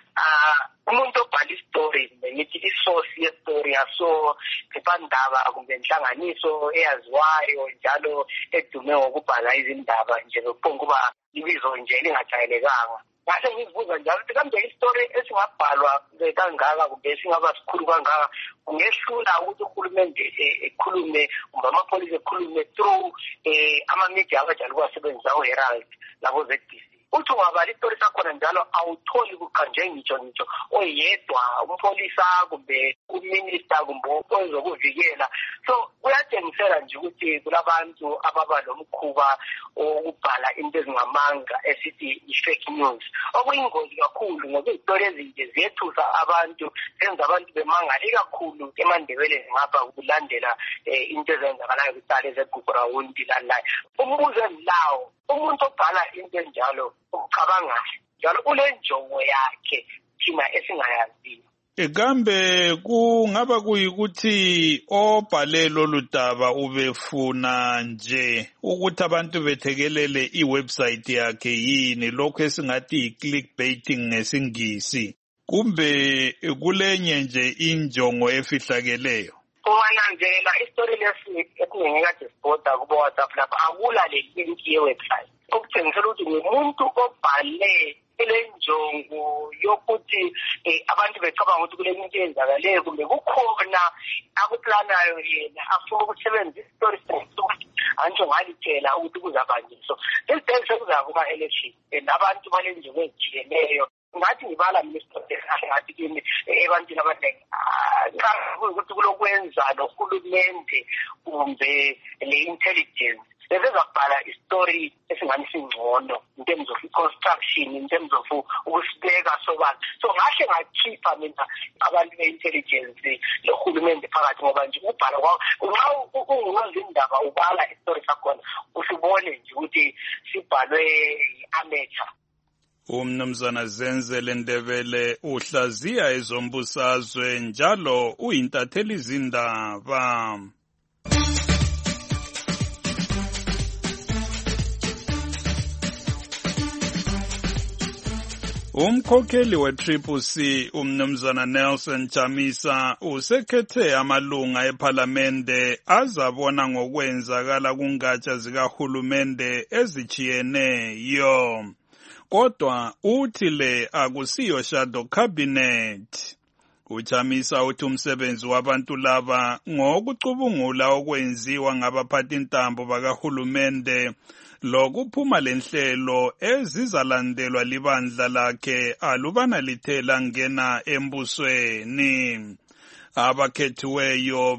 umuntu obhala istory ngithi isource yestory yaso iphephandaba kumbe inhlanganiso eyaziwayo njalo edume ngokubhala izindaba nje ngokuphonga kuba ibizo nje lingajayelekanga. Ngase ngizibuza njalo ukuthi kambe istory esingabhalwa kangaka kumbe esingaba sikhulu kangaka kungehlula ukuthi uhulumende ekhulume kumbe amapolisa ekhulume through ama-media abajala ukuwasebenzisa o-Herald labo ZBC. Uthi wabala isitori sakhona njalo awutholi kuqanje ngitsho oyedwa umpolisa kumbe uminister kumbe ozokuvikela. So kuyatshengisela nje ukuthi kulabantu ababa lomkhuba okubhala into ezingamanga esithi i-fake news. Okuyingozi kakhulu ngoba izitori ezinje ziyethusa abantu zenza abantu bemangale kakhulu eMandebeleni ngapha ukulandela into ezenzakalayo kuqala ezeGugurawundi lalayo. Umbuzo lawo umuntu obhala into enjalo ucabangayo njalo ulenjongo yakhe thina esingayaziyo. Kambe kungaba kuyikuthi obhale lolu daba ubefuna nje ukuthi abantu bethekelele iwebsite yakhe yini lokho esingathi clickbaiting ngesingisi kumbe kulenye nje injongo efihlakeleyo? Ungananzela isitori lesi ekungekade sibhoda kubo WhatsApp lapha akula le link ye-website. Okutshengisela ukuthi ngumuntu obhale elenjongo yokuthi abantu becabanga ukuthi kule into eyenzakaleyo kumbe kukhona akuplanayo yena afuna ukusebenzisa isitori sokuthi antsho ngalitshela ukuthi kuzabanjiswa. Lesi sekuza kuma-election abantu balenjongo ezijiyeneyo. Ngathi ngibala minister ngathi kimi ebantwini abaningi ukuthi kulokwenza nohulumende kumbe le-intelligence bezakubhala istory esingani singcono in terms of construction, in terms of ukusibeka sobala. So ngahle ngakhipha mina abantu be-intelligence lohulumende phakathi ngoba nje ukubhala kwawo ungazi indaba ubala istory sakhona usibone nje ukuthi sibhalwe i-amateur. Umnumzana Zenzele Ndebele uhlaziya ezombusazwe njalo uyintatheli izindaba. Umkhokheli we-CCC umnumzana Nelson Chamisa usekhethe amalunga ePhalamende azabona ngokwenzakala kungatsha zikahulumende ezijiyeneyo. Kodwa uthi le akusiyo shadow cabinet. Uchamisa uthi umsebenzi wabantu laba ngokucubungula okwenziwa ngabaphathi intambo bakahulumende lokuphuma lenhlelo ezizalandelwa libandla lakhe alubana lithela ngena embusweni. Abakhethiweyo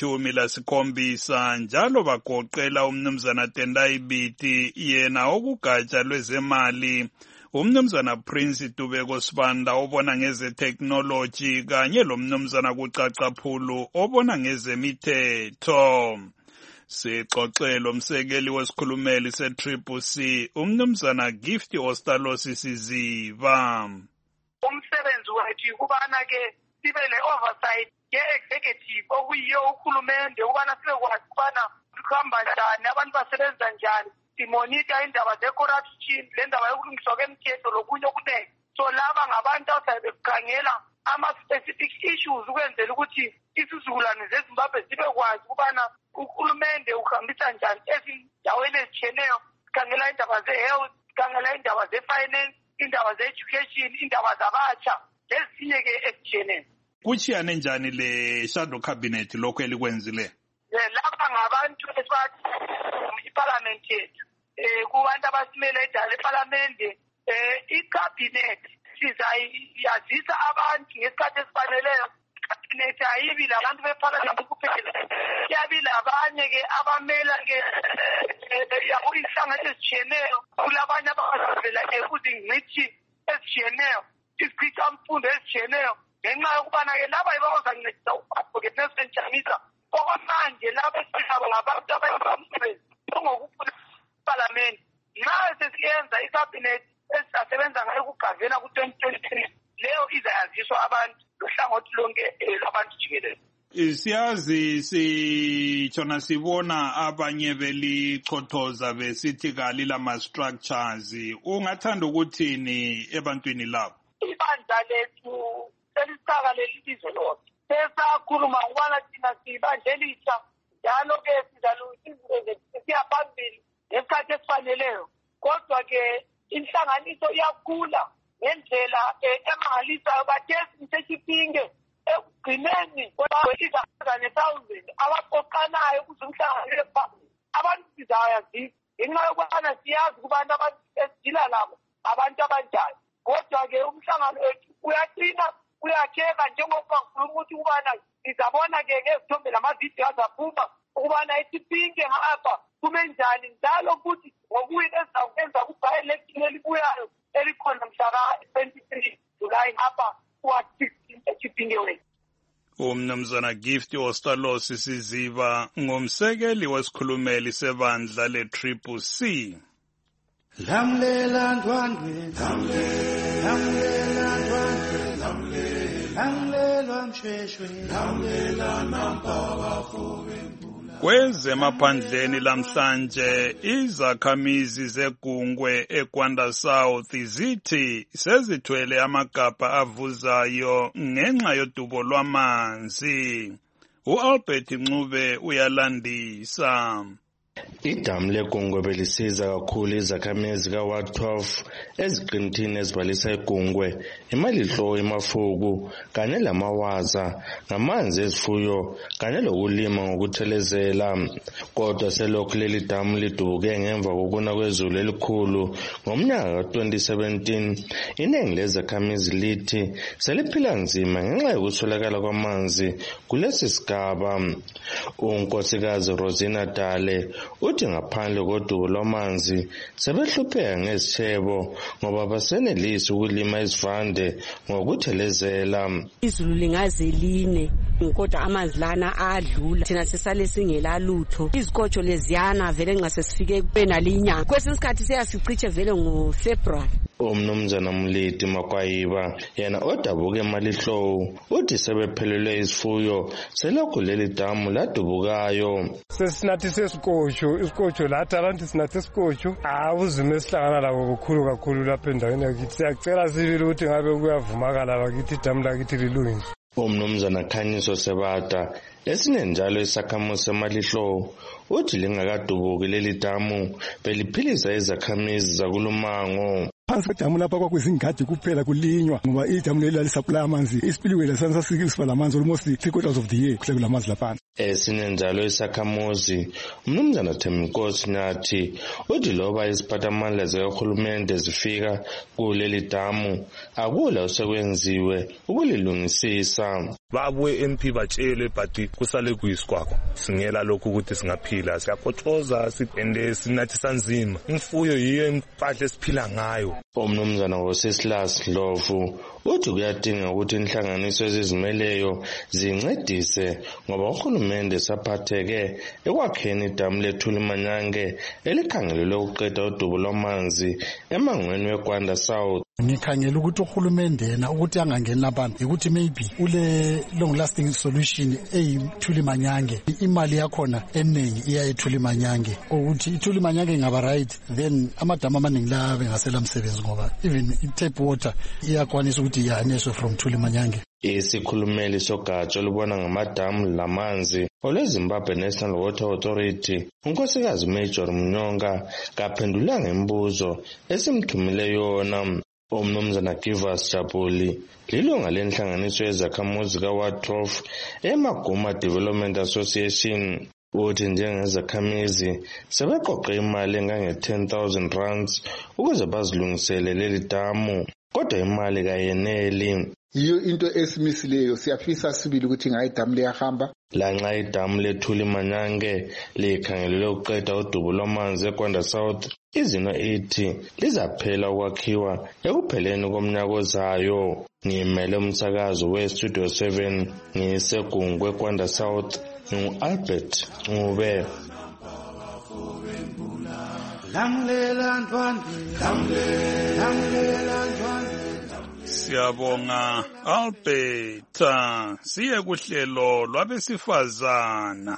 bali-17 njalo bagoqela umnumzana Tendai Biti yena okugatsha lwezemali, umnumzana Prince Tubeko Sibanda obona ngeze technology kanye lomnumzana Kucacaphulu obona ngezemithetho. Sixoxelo umsekeli wesikhulumeli se-CCC umnumzana Gift Ostalosi Siziba. Umsebenzi wethu kubana ke sibe le-oversight ye-executive okuyiyo uhulumende ukubana sibekwazi ukubana kuhamba njani, abantu basebenza njani, simonita indaba ze-corruption, le ndaba yokulungiswa kwemithetho lokunye okunengi. So laba ngabantu awusabe kukhangela ama-specific issues ukwenzela ukuthi isizukulwane zeZimbabwe sibekwazi ukubana uhulumende uhambisa njani ezindaweni ezitshiyeneyo. Sikhangela indaba ze-health, sikhangela indaba ze-finance, indaba ze-education, indaba zabatsha lezinye-ke ezitshiyeneyo. Kuchiyane njani le shadow cabinet lokho elikwenzile? Lapha ngabantu esibathi iParliament yethu kubantu abasimele edala eParliament icabinet sizayazisa abantu ngesikhathi esifaneleyo. Icabinet ayibi labantu beParliament kuphela, kuyabi labanye-ke abamela-ke inhlangano ezitshiyeneyo, kulabanye abazavela kuzingcithi ezitshiyeneyo, izigcithamfundo ezitshiyeneyo. Ngenxa yokubana-ke laba bazancedisa u-Advocate Nelson Chamisa okwamanje laba esihaba ngabantu abayenza umsebenzi ongokufuna iParliament. Nxa sesiyenza icabinet esizasebenza ngayo kugavena ku-2023 leyo izayaziswa abantu lohlangothi lonke lwabantu jikelele. Siyazi sitshona sibona abanye belichothoza besithi kalilama-structures. Ungathanda ukuthini ebantwini labo? Ibandla lethu selisaka leli bizo lonke. Sesakhuluma ngokubana thina siyibandlelisa njalo-ke siya phambili ngesikhathi esifaneleyo. Kodwa-ke inhlanganiso iyakhula ngendlela emangalisayo. Bathesi sesipinge ekugcineni kwezizane-1000 abaqoqanayo ukuze umhlanganise phambili. Abantu sizayazisa ngenxa yokubana siyazi ukubana abantu esidila labo abantu abanjani. Kodwa-ke umhlangano wethu uyaqina, uyakheka njengoba ngikhuluma ukuthi ukubana sizabona-ke ngezithombe lamavidiyo azaphuma ukubana isipinge ngapha kume njani njalo futhi ngokuyi ezizakwenza ku-by-election elibuyayo elikhona mhlaka 23 Julayi ngapha kuwa-16 esipinge wethu. Umnumzana Gift Ostalosi Siziba ngumsekeli wesikhulumeli sebandla le-CCC. Lamlela ndwandwe, lamlela ndwandwe, lamlela msheshwe, lamlela nampakafuwe. Kwezemaphandleni lamhlanje izakhamizi zegungwe eGwanda South zithi sezithwele amagabha avuzayo ngenxa yodubo lwamanzi. U-Albert Ncube uyalandisa. Idamu legungwe belisiza kakhulu izakhamizi ka-Ward 12 eziqinthini ezibalisa igungwe, imalihlo emafuku kanye lamawaza, ngamanzi ezifuyo kanye lokulima ngokuthelezela. Kodwa selokhu leli damu lidubuke ngemva kokuna kwezulu elikhulu ngomnyaka ka-2017, iningi lezakhamizi lithi seliphila nzima ngenxa yokuswelakala kwamanzi kulesi sigaba. uNkosikazi Rosina Dale uthi ngaphandle kodubo lwamanzi sebehlupheka ngezitshebo ngoba basenelisi ukulima izivande ngokuthelezela. Izulu lingaze line kodwa amanzi lana adlula thina sesale singela lutho. Izikotsho leziyana vele nxa sesifike benalinyanga kwesinye isikhathi siyasichiche vele ngoFebruary. Umnumzana Mlidi Makwayiba yena odabuke eMalihlowu uthi sebephelelwe izifuyo selokhu leli damu ladubukayo. Sesinathi isikotsho lathi abantu sinathi isikotsho uzimo esihlangana labo kukhulu kakhulu lapha endaweni yakithi. Siyacela sibili ukuthi ngabe kuyavumakala bakithi idamu lakithi lilungiswe. Umnumzana Khanyiso Sebata esinenjalo isakhamuzi eMalihlowu uthi lingakadubuki leli damu beliphilisa izakhamizi zakulumango. Phansi kwedamu lapha kwakuzingadi kuphela kulinywa ngoba idamu leli lalisaplaya amanzi isipiliwele sansasikiliswa lamanzi almost 3/4 of the year kuhle kulamanzi lapha. Esinenjalo isakhamuzi umnumzana Thembinkosi Nathi uthi loba iziphathamandla zikahulumende zifika kuleli damu akula osekwenziwe ukulilungisisa. Babuye MP batshelwe but kusale kuyisikwakho singela lokhu ukuthi singaphila siyakotshoza sipende sinathi sanzima imfuyo yiyo impahla esiphila ngayo. Umnumzana Wosisilas Dlovu uthi kuyadinga ukuthi inhlanganiso ezizimeleyo zincedise ngoba uhulumende saphatheke ekwakheni idamu leThulimanyange elikhangelelwe ukuqeda udubo lwamanzi emangweni weGwanda South. Ngikhangela ukuthi uhulumende yena ukuthi angangena abantu ukuthi maybe ule long lasting solution eyiThulimanyange imali yakhona eningi iya eThulimanyange ukuthi iThulimanyange ngaba right then amadamu amaningi la bengasela umsebenzi ngoba even i-tap water iyakwanisa ukuthi iyaniswe from Thulimanyange. Isikhulumeli sogatsha olubona ngamadamu lamanzi olweZimbabwe National Water Authority unkosikazi Major Mnyonga kaphendula ngembuzo esimthumile yona. Umnumzana Givas Chapuli lilunga lenhlanganiso yezakhamuzi kaWard 12 eMaguma Development Association uthi njengezakhamizi sebeqoqe imali engange-10,000 rands ukuze bazilungisele leli damu kodwa imali kayeneli. Yiyo into esimisileyo siyafisa sibili ukuthi ngayidamu liyahamba. Lanxa idamu leThulimanyange likhangelelwe ukuqeda udubo lwamanzi eGwanda South izino ithi lizaphela ukwakhiwa ekupheleni komnyaka ozayo. Ngimele umsakazo weStudio 7 ngisegungwe eGwanda South ngu-Albert Ncube. Lamlela ntwandwe lamlela ntwandwe. Siyabonga Albert. Siye kuhlelo lwabesifazana.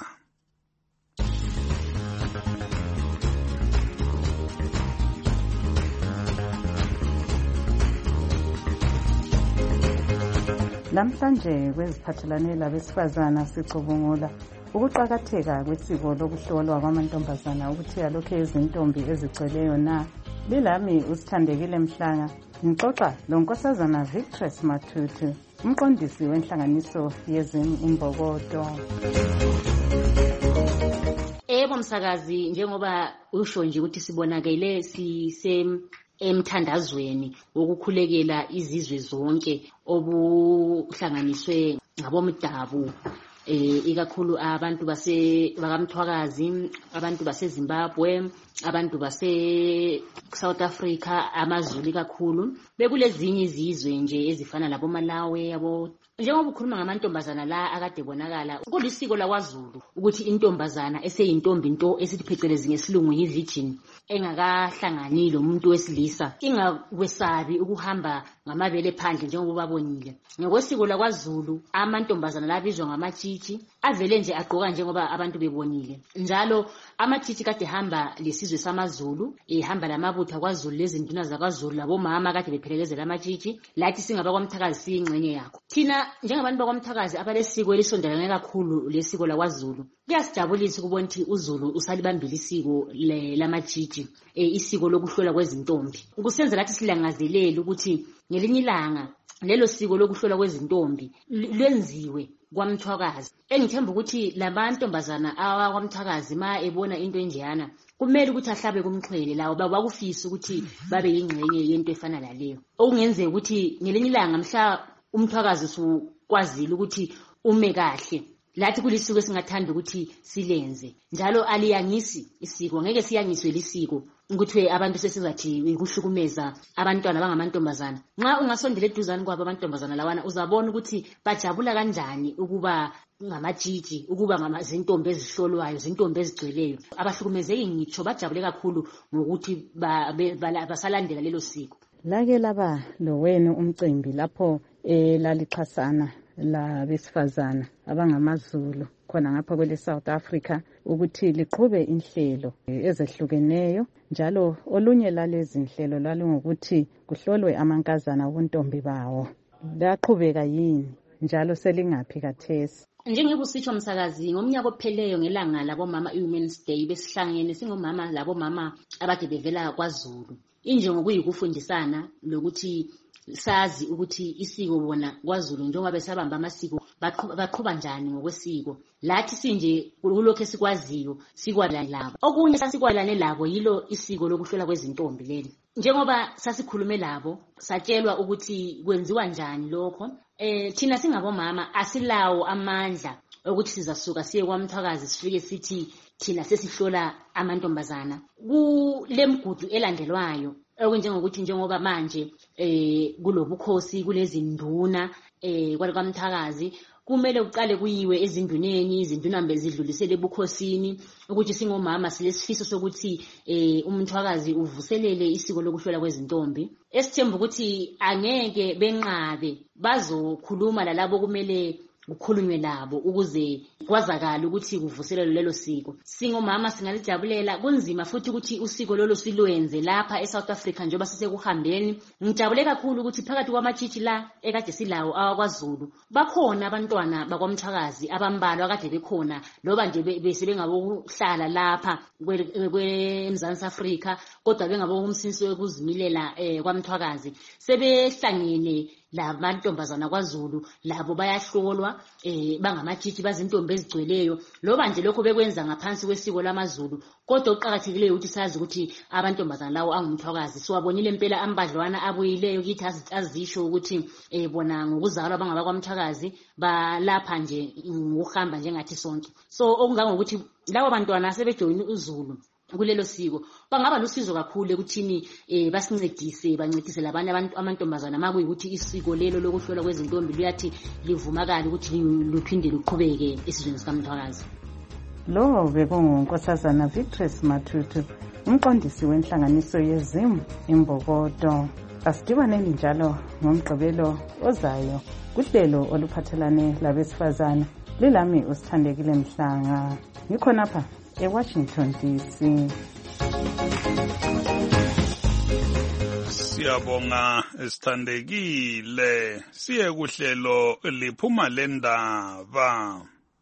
Namhlanje kweziphathelane labesifazana sicubungula ukuqakatheka kwesiko lokuhlolwa kwamantombazana ukuthi alokhe izintombi ezigcweleyo na. Lilami uSithandekile Mhlanga ngixoxa lonkosazana Victress Mathutu umqondisi wenhlanganiso yezimbokodo. Yebo msakazi, njengoba usho nje ukuthi sibonakele emthandazweni wokukhulekela izizwe zonke obuhlanganiswe ngabomdabu ikakhulu abantu bakamthwakazi, abantu baseZimbabwe, abantu base-South Africa, amaZulu kakhulu, bekulezinye izizwe nje ezifana labo Malawi njengoba ukhuluma ngamantombazana la akade bonakala kulisiko lakwaZulu ukuthi intombazana eseyintombi into esithi phecelezi ngesilungu yi-virgin engakahlangani lo muntu wesilisa ingakwesabi ukuhamba ngamabele phandle njengoba babonile. Ngokwesiko lakwaZulu amantombazana labizwa ngamatshitshi avele nje agqoka njengoba abantu bebonile. Njalo amatshitshi kade hamba lesizwe samaZulu ehamba lamabutho kwaZulu lezinduna zakwaZulu labomama kade bephelekezela amatshitshi lathi singaba kwaMthakazi siyingxenye yakho. Thina njengabantu bakwaMthakazi abalesiko elisondelane kakhulu lesiko lakwaZulu kuyasijabulisa ukubona ukuthi uZulu usalibambile isiko lamatshitshi isiko lokuhlola kwezintombi. Ukusenza lathi silangazelele ukuthi ngelinye ilanga lelo siko lokuhlola kwezintombi lwenziwe kwaMthwakazi. Engithemba ukuthi lamantombazana kwaMthwakazi ma ebona into enjeyana kumele ukuthi ahlabe kumxhwele lawo bakufisa ukuthi babe yingxenye yento efana laleyo. Okungenzeka ukuthi ngelinye ilanga mhla uMthwakazi usukwazile ukuthi ume kahle lathi kulisiko esingathanda ukuthi silenze njalo aliyangisi isiko ngeke siyangiswe lisiko ukuthi abantu sesizathi kuhlukumeza abantwana bangamantombazana nxa ungasondela eduzane kwabo amantombazana lawana uzabona ukuthi bajabula kanjani ukuba ngamatshitshi ukuba ngamazintombi ezihlolwayo zintombi ezigcweleyo abahlukumezeki ngitsho bajabule kakhulu ngokuthi basalandela lelo siko. Lake laba lowenu umcimbi lapho lalixhasana labesifazana abangamaZulu khona ngapha kwele South Africa ukuthi liqhube inhlelo ezehlukeneyo njalo olunye lalezi inhlelo lalungokuthi kuhlolwe amankazana ubuntombi bawo. Laqhubeka yini njalo selingaphi kathesi? Njengebusitsho msakazi ngomnyaka opheleyo ngelanga labomama Women's Day besihlangene singomama labomama abade bevela kwaZulu. Injongo kuyikufundisana lokuthi sazi ukuthi isiko bona kwaZulu njengoba besabamba amasiko baqhuba njani ngokwesiko. Lathi sinje kulokho esikwaziyo sikwalana labo. Okunye sasikwalane labo yilo isiko lokuhlola kwezintombi leli. Njengoba sasikhulume labo satshelwa ukuthi kwenziwa njani lokho. Thina singabomama asilawo amandla ukuthi sizasuka siye kwaMthwakazi sifike sithi thina sesihlola amantombazana kulemigudu elandelwayo okunjengokuthi njengoba manje kulobukhosi kulezinduna kwaMthwakazi kumele uqale kuyiwe ezinduneni izinduna bezidlulisele ebukhosini ukuthi singomama silesifiso sokuthi uMthwakazi uvuselele isiko lokuhlola kwezintombi esithemba ukuthi angeke benqabe bazokhuluma lalabo kumele kukhulunywe labo ukuze kwazakala ukuthi kuvuselelwe lelo siko. Singomama singalijabulela kunzima futhi ukuthi usiko lolo silwenze lapha eSouth Africa njengoba sisekuhambeni. Ngijabule kakhulu ukuthi phakathi kwamatshitshi la ekade silawo awakwaZulu bakhona abantwana bakwaMthwakazi abambalwa akade bekhona loba nje bese bengabokuhlala lapha kweMzansi Afrika kodwa bengabokumsinisi wekuzimilela kwaMthwakazi sebehlangene lamantombazana kwaZulu labo bayahlolwa bangamatshitshi bazintombi ezigcweleyo loba nje lokho bekwenza ngaphansi kwesiko lamaZulu kodwa uqhakathekileyo ukuthi sazi ukuthi abantombazana lawo angumthwakazi siwabonile impela ambadlwana abuyileyo kithi azisho ukuthi bona ngokuzalwa bangaba kwaMthwakazi balapha nje ngokuhamba njengathi sonke. So okungangokuthi lawo bantwana sebejoyina uZulu kulelo siko bangaba lusizo kakhulu ekuthini bancedise labanye amantombazana makuyikuthi isiko lelo lokuhlola kwezintombi luyathi livumakala ukuthi luphinde luqhubeke esizweni sikaMthwakazi. Lo bekungunkosazana Victress Matutu umqondisi wenhlanganiso yeZimu Imbokodo. Asidibaneni njalo ngomgqibelo ozayo kuhlelo oluphathelane labesifazana lilami usithandekile Mhlanga ngikhonapha eWashington DC. Siyabonga esithandekile siye kuhlelo liphuma lendaba.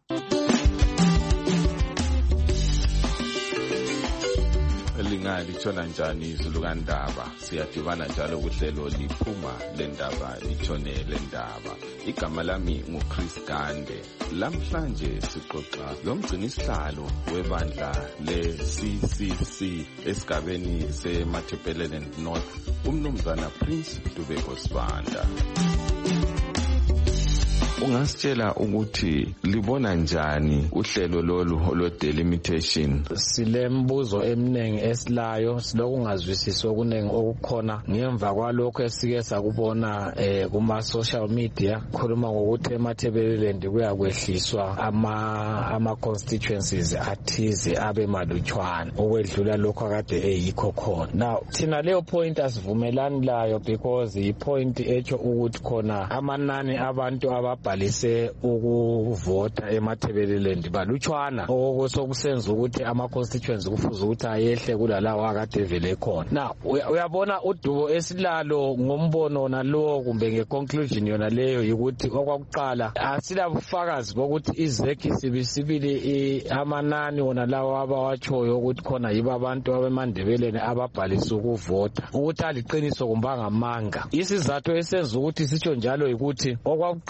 Litshona njani izulu kandaba siyadibana njalo kuhlelo liphuma lendaba litshone lendaba. Igama lami nguChris Gande. Lamhlanje sixoxa lomgcinisihlalo webandla le-CCC esigabeni seMatabeleland North umnumzana Prince Dubeko Sibanda. Ungasitshela ukuthi libona njani uhlelo lolu olwe-delimitation? Silembuzo eminingi esilayo silokungazwisisi okuningi okukhona ngemva kwalokho esike sakubona kuma-social media khuluma ngokuthi eMatabeleland kuyakwehliswa ama-constituencies athize abe malutshwana okwedlula lokho akade eyikho khona. Now thina leyo point asivumelani layo because i-point etsho ukuthi khona amanani abantu ababhalise ukuvota eMatabeleland balutshwana okusenza ukuthi ama-constituencies kufuze ukuthi ayehle kulalawo akade evele khona. Now uyabona udubo esilalo ngombono nalowo kumbe nge-conclusion yona leyo yikuthi okwakuqala asilabufakazi bokuthi izeki sibili amanani wona lawo abawatshoyo ukuthi khona yibo abantu abemandebeleni ababhalise ukuvota ukuthi aliqiniso kumbe angamanga. Isizathu esenza ukuthi sitsho njalo yikuthi okwakuqala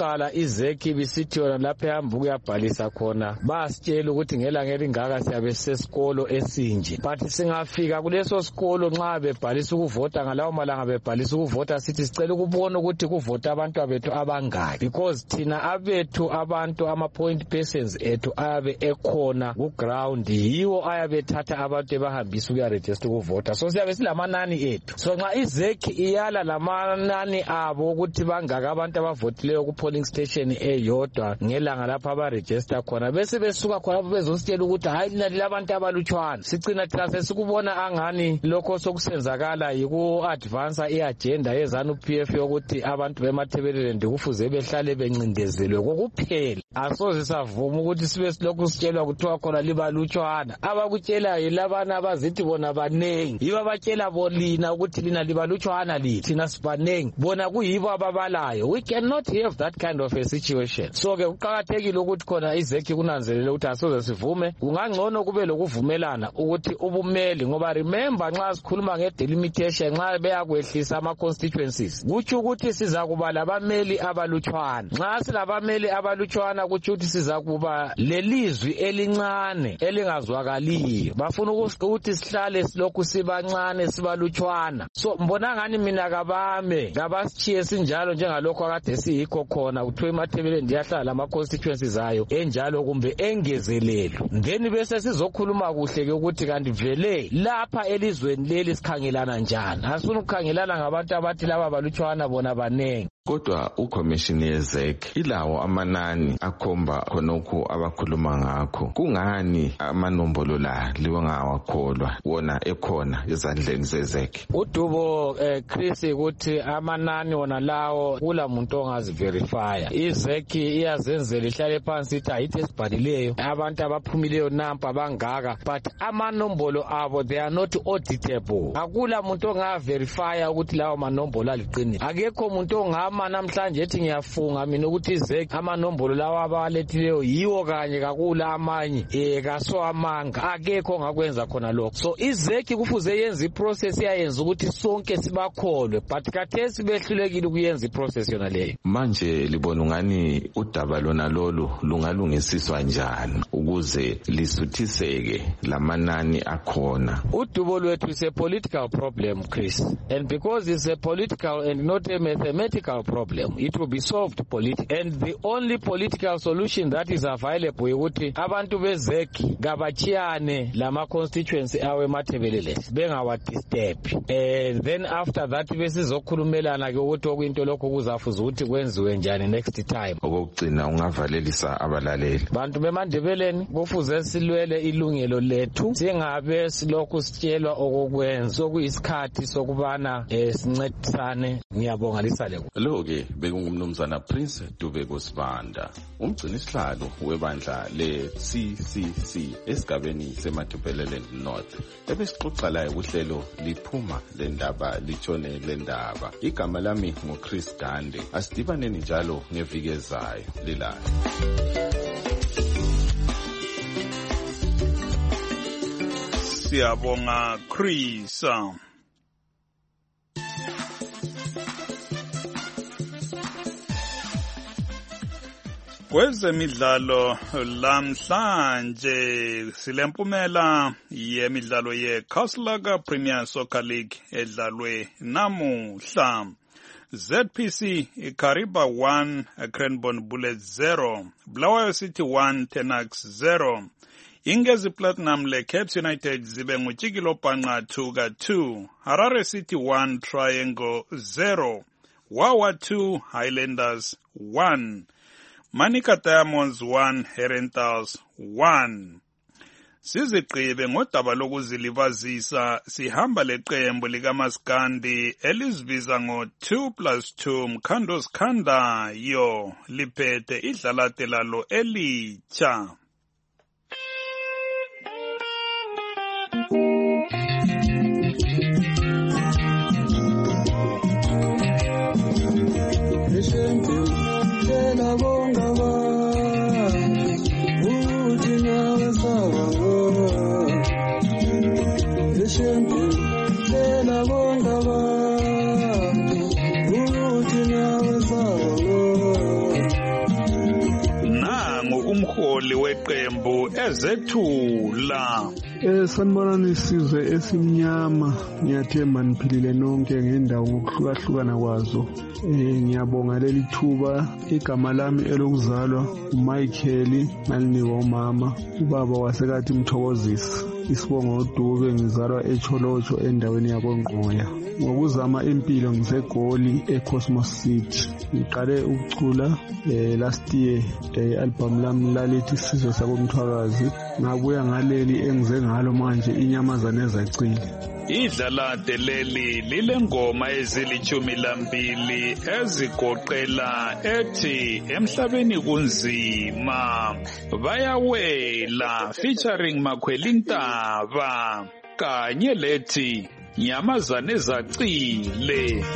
izeki bisithi yona lapha ehamba ukuyabhalisa khona basitshela ukuthi ngelanga elingaka siyabe sesikolo esinje, but singafika kuleso sikolo nxa bebhalisa ukuvota ngalawo malanga bebhalisa ukuvota sithi sicela ukubona ukuthi kuvota abantu abethu abangaki, because thina abethu abantu ama-point persons ethu ayabe ekhona ku-ground yiwo ayabe ethatha abantu ebahambisa ukuyarejista ukuvota, so siyabe silamanani ethu. So nxa izeki iyala lamanani abo ukuthi bangaka abantu abavotileyo ku-polling station eyodwa ngelanga lapha abarejista khona, bese besuka khona bezositshela ukuthi hayi lina lilabantu abalutshwana, sicina thina sesikubona angani lokho sokusenzakala yiku-advansa i-agenda yeZANU-PF yokuthi abantu bemathebelelendi kufuze behlale bencindezelwe kokuphela. Asoze savuma ukuthi sibe silokhu sitshelwa kuthiwa khona libalutshwana. Abakutshelayo labana abazithi bona banengi, yibo abatshela bolina ukuthi lina libalutshwana lini, thina sibanengi, bona kuyibo ababalayo. We cannot have that kind of a situation. So ke kuqakathekile ukuthi khona izeki kunanzelele ukuthi asoze sivume, kungangcono kube lokuvumelana ukuthi ubumeli, ngoba remember nxa sikhuluma ngedelimitation nxa beyakwehlisa ama-constituencies kutsho ukuthi siza kuba labameli abalutshwana. Nxa silabameli abalutshwana kutsho ukuthi siza kuba lelizwi elincane elingazwakaliyo, bafuna ukuthi sihlale silokhu sibancane sibalutshwana. So mbona ngani mina kabame ngabasitshiye sinjalo njengalokho akade siyikho khona kuthiwa eMathebeleni ndiyahlala lama-constituencies ayo enjalo kumbe engezelelwe, then bese sizokhuluma kuhle ke ukuthi kanti vele lapha elizweni leli sikhangelana njani, asifuna ukukhangelana ngabantu abathi laba balutshwana bona banengi. Kodwa ukhomishini yezeki ilawo amanani akhomba khonokho abakhuluma ngakho. Kungani amanombolo la liwangawakholwa wona ekhona ezandleni zezeki? Udubo Chris ukuthi amanani wona lawo kula muntu ongaziverifya. Izeki iyazenzela ihlale phansi ithi ayithi esibhalileyo abantu abaphumileyo nampa bangaka, but amanombolo abo they are not auditable. Akula muntu ongaverifya ukuthi lawo manombolo aliqinile. Akekho muntu ongama namhlanje ethi ngiyafunga mina ukuthi izeki amanombolo lawa abalethileyo yiwo kanye kakula amanye kaso amanga, akekho ngakwenza khona lokho. So izeki kufuze yenze iprocess yayenza ukuthi sonke sibakholwe, but kathesi behlulekile ukuyenza iprocess yona leyo. Manje libona ungani udaba lona lolu lungalungisiswa njani ukuze lisuthiseke lamanani akhona? Udubo lwethu is a political problem, Chris, and because it's a political and not a mathematical problem, it will be solved politically, and the only political solution that is available ukuthi abantu bezeki gabachiyane lama constituency awe Mathebelele bengawa disturb, and then after that besizokhulumelana ke ukuthi okuyinto lokho kuzafuza ukuthi kwenziwe njani next time. Okugcina ungavalelisa abalaleli bantu beMandebeleni kufuze silwele ilungelo lethu, singabe silokhu sitshelwa okokwenza okuyisikhathi sokubana sincedisane. Ngiyabonga lisale lo-ke bekungumnumzana Prince Dubeko Sibanda, umgcini sihlalo webandla le-CCC esigabeni seMathebelele North, ebesixoxa laye kuhlelo liphuma lendaba litshone lendaba. Igama lami nguChris Gande, asidibaneni njalo ngeviki ezayo lilayo. Siyabonga Chris. Kwezemidlalo lamhlanje silempumela yemidlalo yeKaslaga Premier Soccer League edlalwe namuhla. ZPC Kariba 1 Cranbourne Bullets 0, Bulawayo City 1 Tenax 0. Ingezi Platinum le Caps United zibe nguTshikilo Bhanqa 2-2, Harare City 1 Triangle 0, Wawa 2 Highlanders 1. Manica Diamonds 1 Herentals 1. Sizigqibe ngodaba lokuzilibazisa sihamba leqembu likaMaskandi elizibiza ngo2+2 Mkhando Sikhandayo liphethe idlalate lalo elitsha. umholi weqembu ezethula. Sanibonani isizwe esimnyama, ngiyathemba niphilile nonke ngendawo ngokuhlukahlukana kwazo. Ngiyabonga leli thuba, igama lami elokuzalwa uMichael ngalinikwa umama, ubaba wasekathi Mthokozisi. Isibongo uDube, ngizalwa eCholotsho endaweni yakoNgqoya. Ngokuzama impilo ngiseGoli eCosmos City. Ngiqale ukucula last year album lami lalithi Isizwe sakoMthwakazi. Ngabuya ngaleli engize ngalo manje Inyamazane Ezacile. Idlalade leli lilengoma ezili12 ezigoqela ethi Emhlabeni kunzima, Bayawela featuring Makhwelintaba, kanye lethi Nyamazane Ezacile.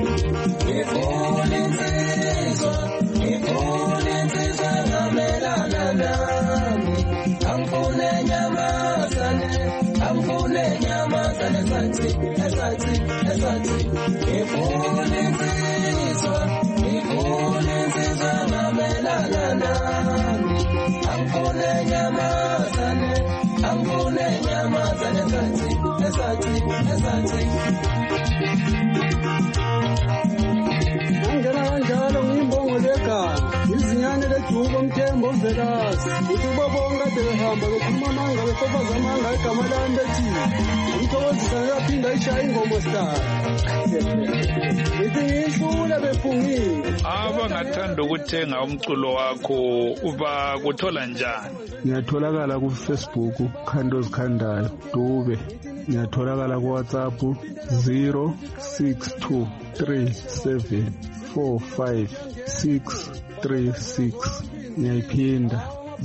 Angela kanjalo ngimbongo legama, izinyane ledubo mthembo mvelazi, uthi ubabonga behamba bekhuluma manga befofaza amanga igama lami bethi Umthokozisa ngaphinda ishaya ingoma star. Ithi ngihlule befungile. Abangathanda ukuthenga umculo wakho uba kuthola njani? Ngiyatholakala ku Facebook Khandozi Khandayo Dube. Ngiyatholakala ku WhatsApp 0623745636. Ngiyayiphinda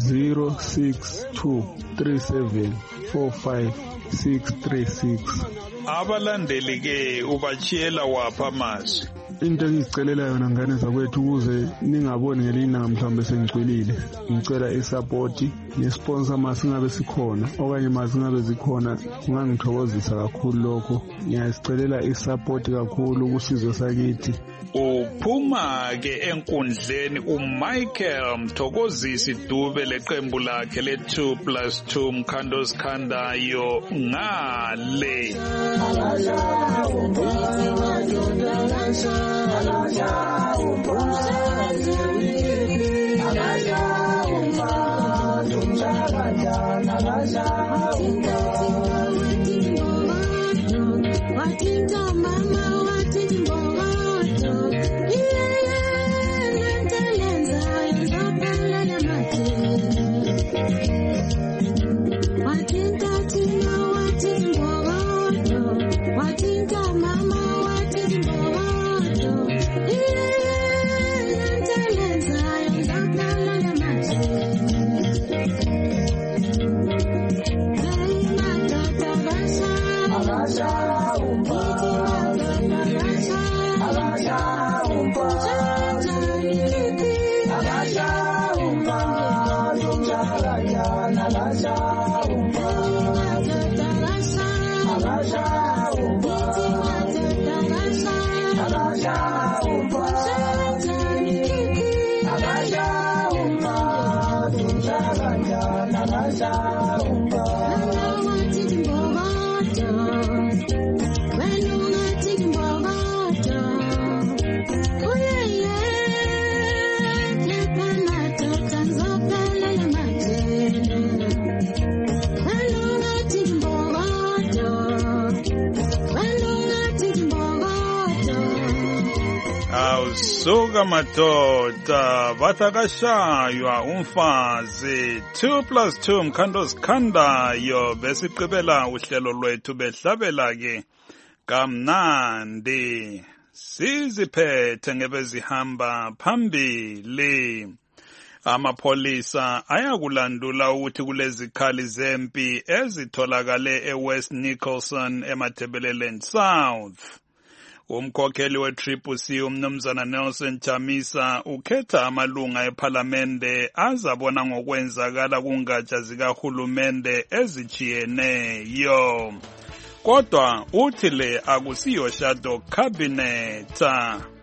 0623745636. Abalandeli ke ubachiyela wapha amazwi? Into engizicelela yona ngane zakwethu ukuze ningaboni ngelinga mhlawumbe sengicwilile, ngicela isupport nesponsor masingabe sikhona okanye masingabe zikhona, kungangithokozisa kakhulu lokho. Ngiyasicelela isupport kakhulu kusizwe sakithi. Uphuma ke enkundleni uMichael Mthokozisi Dube leqembu lakhe le2+2 Mkhandozi Khandayo ngale. Suka madoda bathakashaywa umfazi 2+2 Mkhandozi Khandayo. Besiqibela uhlelo lwethu behlabela ke kamnandi, siziphethe ngebezihamba phambili. Amapholisa ayakulandula ukuthi kulezikhali zempi ezitholakale eWest Nicholson eMatabeleland South. Umkhokheli we-CCC umnumzana Nelson Chamisa ukhetha amalunga ePhalamende azabona ngokwenzakala kungatsha zikahulumende ezijiyeneyo. Kodwa uthi le akusiyo shadow cabinet,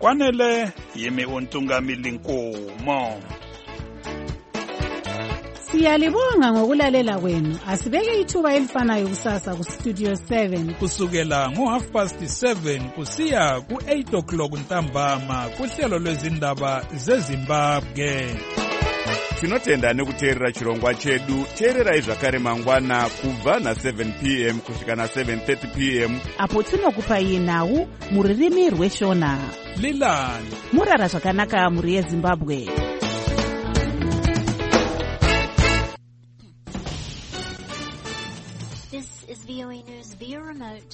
kwanele yimi uNtungamili Nkumo. Siyalibonga ngokulalela kwenu. Asibeke ithuba elifanayo kusasa ku Studio 7 kusukela ngo7:30 kusiya ku8 ntambama kuhlelo lwezindaba zeZimbabwe. Tinotenda nekuteerera chirongwa chedu. Teererai zvakare mangwana kubva na7 p.m. kusvika na7:30 p.m. apo tinokupai nhau muririmi rweshona. Lilani murara zvakanaka muri yeZimbabwe. This is VOA News via remote.